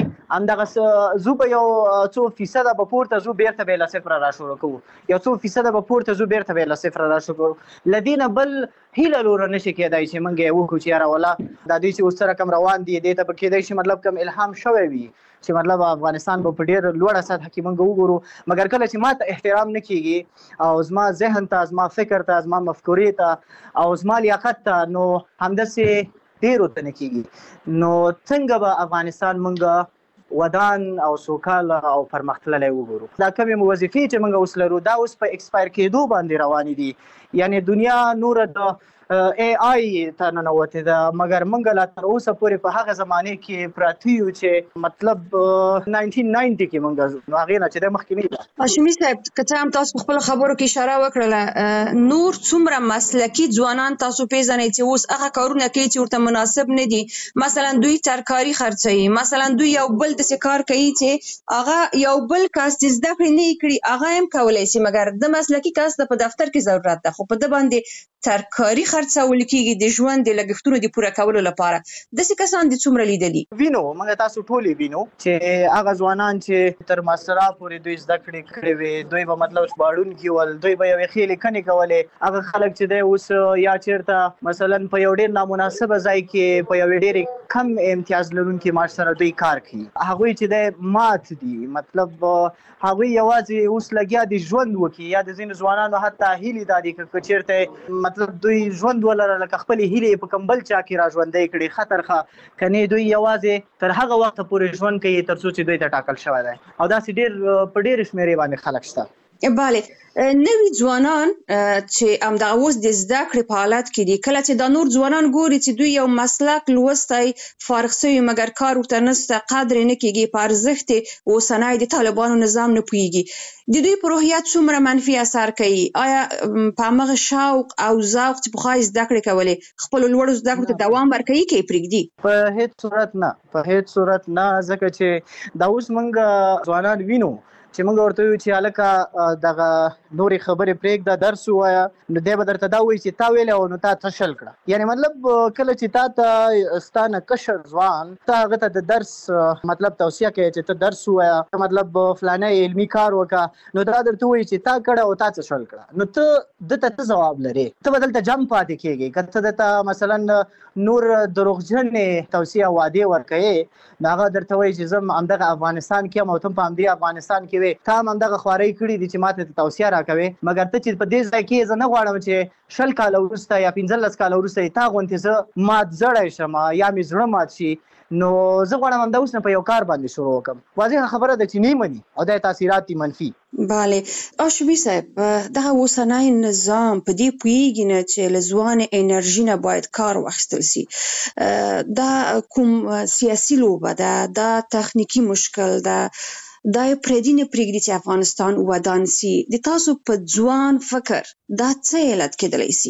همدغه زو به یو څو فیصده به پورته زو بیرته به یې له صفره راشروع کوو، یو څو فیصده به پورته زو بیرته به یې له صفره راشروع کوو. له دې نه بل هیله لوره نشي کېدای چې موږ یې وکړو چې یاره والله دا دوی چې اوس سره کوم روان دي دې ته به کېدای شي مطلب کوم الهام شوی وي چې مطلب افغانستان به په ډېر لوړه سطحه کې موږ وګورو، مګر کله چې ما ته احترام نه کېږي او زما ذهن ته زما فکر ته زما مفکورې ته او زما لیاقت ته نو همداسې ډېرو ته نه کېږي، نو څنګه به افغانستان موږ ودان او سوکاله او پرمختللی وګورو. دا کومې وظیفې چې موږ اوس لرو دا اوس په ایکسپایر کېدو باندې روانې دي، یعنې دنیا نوره د ای آی ته ننوتې ده، مګر موږ لا تر اوسه پورې په هغه زمانې کې پراته یو چې مطلب ناینټین ناینټي کې موږ نو هغې نه چې دی مخکې نه ده. هاشمي صاحب که څه هم تاسو په خپلو خبرو کې اشاره وکړله، نور څومره مسلکي ځوانان تاسو پیژنئ چې اوس هغه کارونه کوي چې ورته مناسب نه دي؟ مثلا دوی ترکاري خرڅوي، مثلا دوی یو بل داسې کار کوي چې هغه یو بل کس چې زده کړې نه یې کړي هغه هم کولی شي، مګر د مسلکي کس د په دفتر کې ضرورت ده، خو په ده باندې ترکاري خرڅول کېږي د ژوند د لګښتونو د پوره کولو لپاره. داسې کسان دي څومره لیدلي؟ وینو موږ تاسو ټول یې وینو چې هغه ځوانان چې تر ماسټرا پورې دوی زده کړې کړې وې، دوی به مطلب ژباړونکي ول، دوی به یوې ښې لیکنې کولې. هغه خلک چې دی اوس یا چېرته مثلا په یو ډېر نامناسبه ځای کې په یوې ډېرې کم امتیاز لرونکي معاش سره دوی کار کوي. هغوی چې د مات دي، مطلب هغوی یوازې اوس لګیا دي ژوند وکړي، یا د ځینو ځوانانو حتی هیلې دا دي که چېرته مطلب دوی ژوند ولره لکه خپلې هیلې په کوم بل چا کې را ژوندی کړي خطر ښه کنې دوی یوازې تر هغه وخته پورې ژوند کوي تر څو چې دوی ته ټاکل شوی دی، او داسې ډېر په ډېرې شمېرې باندې خلک شته. بله، نوي ځوانان چې همدغه اوس د زده کړې په حالت کې دي، کله چې دا نور ځوانان ګوري چې دوی یو مسلک لوستی فارغ شوي مګر کار ورته نشته، قدر یې نه کېږي، په ارزښت اوسنی د طالبانو نظام نه پوهېږي، د دوی په روحیات څومره منفي اثر کوي؟ آیا په همغه شوق او ذوق چې پخوا یې زده کړې کولې خپلو لوړو زده کړو ته دوام ورکوي که یې پرېږدي؟ په هېڅ صورت نه، په هېڅ صورت نه، ځکه چې دا اوس موږ ځوانان وینو چې موږ ورته وایو چې هلکه دغه نورې خبرې پرېږده، درس ووایه، نو دی به درته دا وایي چې تا ویلی او نو تا څه شل کړه. یعنې مطلب کله چې تا ته ستا نه کشر ځوان ته هغه ته د درس مطلب توصیه کوي چې ته درس ووایه، مطلب فلانی علمي کار وکړه، نو دا درته وایي چې تا کړه او تا څه شل کړه، نو ته دته څه ځواب لرې؟ ته به دلته جم پاتې کېږې. که ته دته مثلا نور دروغجنې توصیه وعدې ورکوې، نو هغه درته وایي چې زه همدغه افغانستان کې یم او ته په همدې افغانستان کې وې، تا هم همدغه خوارۍ کړي دي چې ما ته توصیه راکوې، مګر ته چې په دې ځای کې زه نه غواړم چې شل کاله وروسته یا پنځلس کاله وروسته تا غوندې زه مات زړی شم یا مې زړه مات شي، نو زه غواړم همدا اوس نه په یو کار باندې شروع وکړم. واضحه خبره ده چې نه مني او دا تاثیرات دي منفي. بله، آشوبي صاحب، دغه اوسنی نظام په دې پوهېږي نه چې له ځوانې انرژي نه باید کار واخیستل سي. دا کوم سیاسي لوبه ده، دا تخنیکي مشکل ده، دا یې پردي نه پرېږدي چې افغانستان ودان سي. د تاسو په ځوان فکر دا څه علت کېدلی سي؟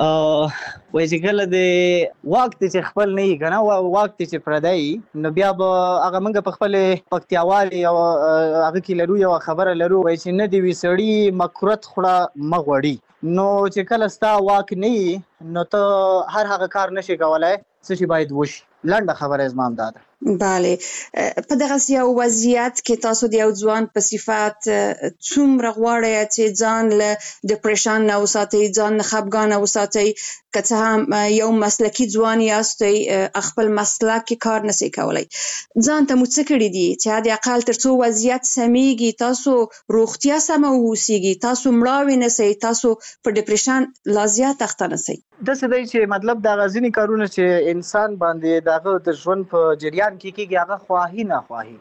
وایي چې کله د واک دی چې خپل نه وي که نه، واک دی چې پردی، نو بیا به هغه موږ په خپلې پکتیاوالې او هغه کې لرو یوه خبره لرو، وایي چې نه دې وي سړي مکروت خوړه مه غوړي. نو چې کله ستا واک نه وي نو ته هر هغه کار نشي کولی څه چې باید وشي. لنډه خبره زما همدا ده. بله، په دغسې یو وضعیت کې تاسو د یو ځوان په صفت څومره غواړئ چې ځان له ډپریشن نه وساتئ، ځان نه خفګانه وساتئ، که څه هم یو مسلکي ځوان یاستئ خپل مسلک کې کار نشئ کولی، ځان ته مو څه کړي دي چې حد اقل تر څو وضعیت سمیږي، تاسو روغتیا سمه واوسیږي، تاسو مړاوې نشئ، تاسو په ډپریشن لا زیات اخته نشئ؟ داسې دی چې مطلب دغه ځینې کارونه چې انسان باندې دغه د ژوند په جریان کې کېږي هغه خواهي ناخواهي،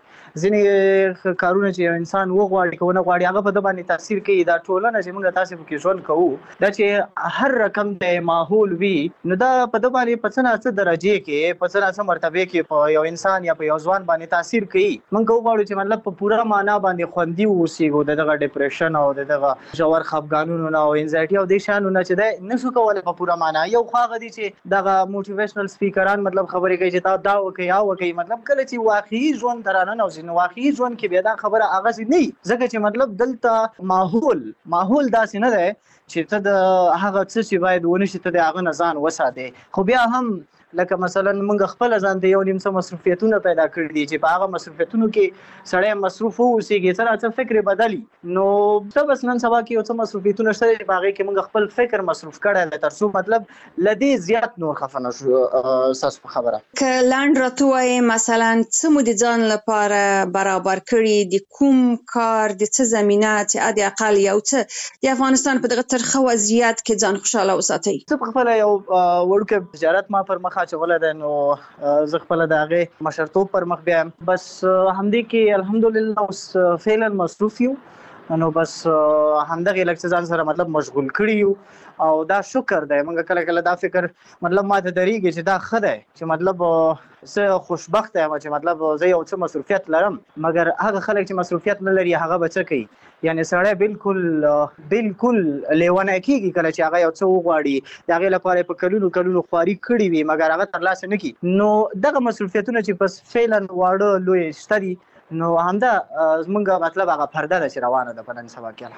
ځینې کارونه چې یو انسان وغواړي که ونه غواړي هغه په ده باندې تاثیر کوي. دا ټولنه چې موږ تاسې پکې ژوند کوو، دا چې هر رقم د ماحول وي، نو دا په ده باندې په څه نه څه درجې کې، په څه نه څه مرتبې کې په یو انسان یا په یو ځوان باندې تاثیر کوي. موږ که وغواړو چې مطلب په پوره معنا باندې خوندي واوسېږو د دغه ډپریشن او د دغه ژور خفګانونو نه او انزایټي او دې شیانو نه، چې دی نشو کولی په پوره معنا. یو خوا هغه دي چې دغه موټیویشنل سپیکران مطلب خبرې کوي چې تا دا وکړئ یا وکړئ، مطلب کله چې واقعي ژوند ته راننوځي نو واقعي ژوند کې بیا دا خبره هغسې نه وي، ځکه چې مطلب دلته ماحول ماحول داسې نه دی چې ته د هغه څه چې باید ونه شي ته د هغه نه ځان وساتې. خو بیا هم لکه مثلا موږ خپل ځان ته یو نیم څه مصروفیتونه پیدا کړي دي چې په هغه مصروفیتونو کې سړی مصروف واوسېږي، څه نه څه فکر بدلي، نو ته بس نن سبا کې یو څه مصروفیتونه شته چې په هغې کې موږ خپل فکر مصروف کړی دی تر څو مطلب له دې زیات نور خفه نه شو. ستاسو په خبره که لنډ راته ووایې مثلا څه مو د ځان لپاره برابر کړي، د کوم کار، د څه زمینه چې حد اقل یو څه د افغانستان په دغه ترخه وضعیت کې ځان خوشحاله وساتئ؟ زه په خپله یو وړوکی تجارت ما پر مخ اچولی دی، نو زه خپله د هغې مشرتوب پر مخ بیایم، بس همدې کې الحمدلله اوس فعلا مصروف یو، نو بس همدغې لږ څه ځان سره مطلب مشغول کړي یو او دا شکر دی. موږ کله کله دا فکر مطلب ما ته درېږي چې دا ښه دی چې مطلب زه خوشبخته یم چې مطلب زه یو څه مصروفیت لرم، مګر هغه خلک چې مصروفیت نه لري هغه به څه کوي؟ یعنې سړی بالکل بالکل لیونی کېږي کله چې هغه یو څه وغواړي، د هغې لپاره یې په کلونو کلونو خواري کړي وي مګر هغه ترلاسه نه کړي. نو دغه مصروفیتونه چې بس فعلا واړه لوی شته دي، نو همدا زمونږ مطلب هغه پرده ده چې روانه ده په نن سبا کې الحمدلله.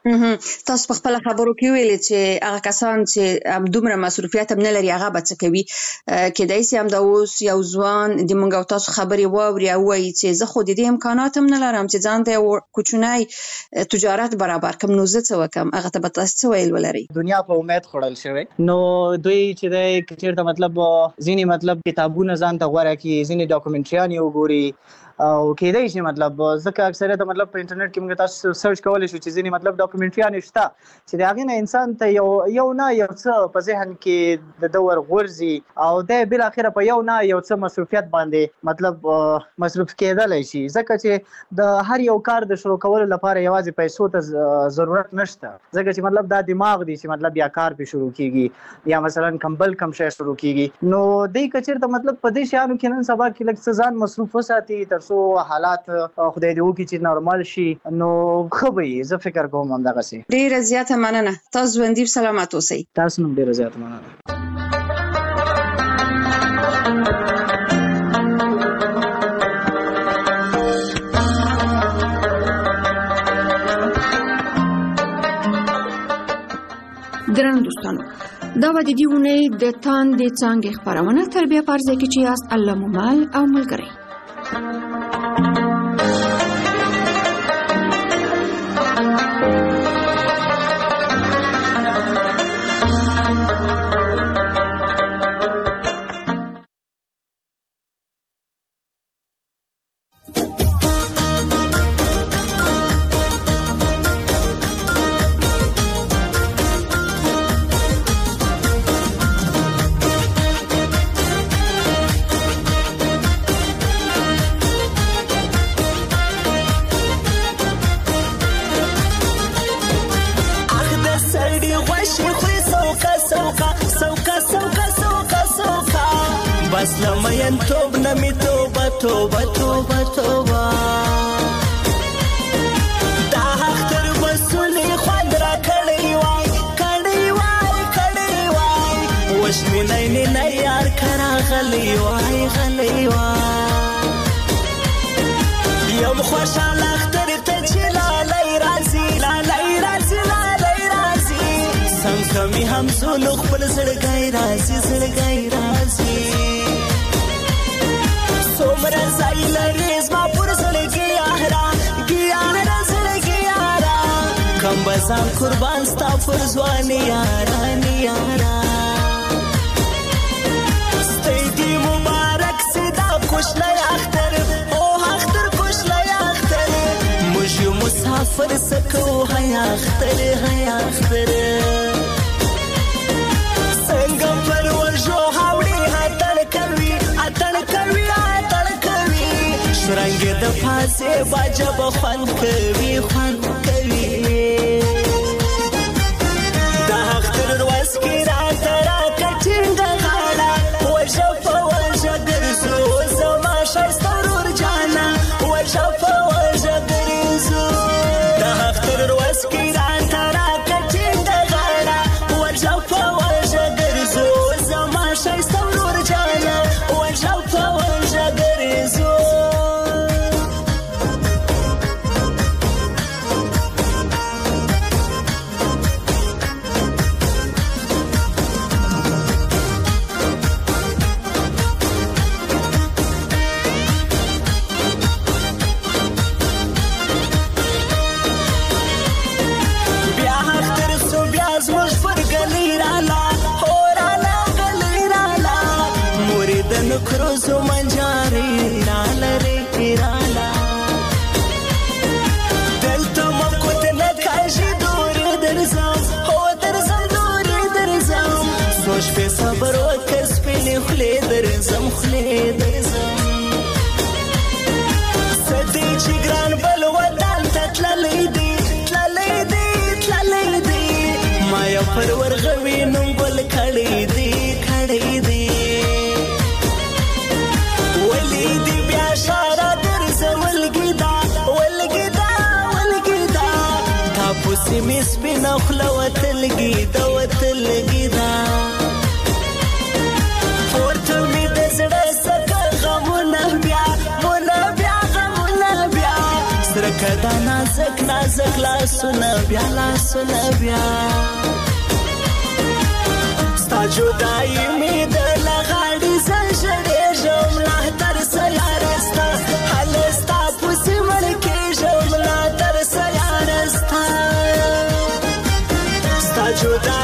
تاسو په خپل خبرو کې ویل چې هغه کسان چې دومره مصروفیت هم نه لري هغه به څه کوي کېدای شي هم دا اوس یو ځوان د موږ او تاسو خبرې واوري او وایي چې زه خو د دې امکانات هم نه لرم چې ځان ته کوچنی تجارت برابر کم نو زه څه وکم هغه ته به تاسو څه ویل ولري دنیا په امید خړل شوی نو دوی چې د کچیر ته مطلب ځینی مطلب کتابونه ځان ته غوړه کی ځینی ډاکومنټریان یو ګوري او کېدای شي مطلب ځکه اکثریت مطلب په انټرنیټ کې موږ تاسو سرچ کولای شو چې ځینی مطلب ډاکومنټریان شته چې دا غینه انسان ته یو یو نه یو څه په ذهن کې د دور غورځي او د بل اخره په یو نه یو څه مصروفیت باندې مطلب مصروف کېدل شي ځکه چې د هر یو کار د شروع کولو لپاره یوازې پیسو ته ضرورت نشته ځکه چې مطلب دا دماغ دی چې مطلب یا کار په شروع کیږي یا مثلا کمبل کم شې شروع کیږي نو د کچیر ته مطلب په دې شانو کې نن سبا کې لږ ځان مصروف وساتي تر سو حالات خدای دې وکړي چې نورمال شي نو خو به زه فکر کوم هم دغه سي ډیره زیاته مننه تاسو باندې سلامات اوسئ تاسو هم ډیره زیاته مننه درنو دوستانو دا و د دې اونۍ د تاندې څانګې خپرونه تر بیا په ارزه کې چې یاست الله مو مال او ملګری لمین توب نمی توبه توبه توبه توبه دا اختر بسونی خوند را کڑی وای کڑی وای کڑی وای وشمی نینی نیار کرا غلی وای غلی وای یم خوشحال اختر تچی لالی رازی لالی رازی لالی رازی سم کمی هم زولو خبل زرگای رازی زرگای رازی सोमरा साइल रेस मा पुरसल गियारा गियारा सल गियारा कम बसान कुर्बान स्ता फुरजवानी यारा नियारा स्तेगी मुबारक सिदा खुश लय अख्तर ओ अख्तर खुश लय अख्तर मुझे मुसाफिर सको है अख्तर है अख्तर संगम पर वर्जो हावड़ी हातल कवी हातल कवी رنگ د پاسه باجه بخوان کوي خوان کوي دا اختر ورځ کې را تر کټینګ غاړه وجه په وجه ګرځو زما شایسته ورور جانا وجه په وجه ګرځو دا اختر ورځ کې را تر کټینګ غاړه وجه په وجه ګرځو زما شایسته ورور جانا وجه په وجه ګرځو کروزو منجاری نالره رالا دلتا مکوت نکاشی دوری درزم هو درزم دوری درزم سوش پی صبر و کس پی خلی درزم خلی درزم سدی چی گران بلوطن تتلالی دی تلالی دی تلالی دی مایا پرور غوی ننگل کڑی دی کڑی دی وليدي بياشارة درزة والقدا والقدا والقدا تابوسي ميس بنخلة وتلقيدا وتلقيدا فورتو مي دزر سكا غمونا بيا مونا بيا غمونا بيا سرق لکه دا نازک نازک لاسونه بیا لاسونه بیا ستا جدایي مې د لغاړې زنجړېږم لا تر سیاره ستا هله ستا پسې مړ کېږم لا تر سیاره ستا ستا جدایي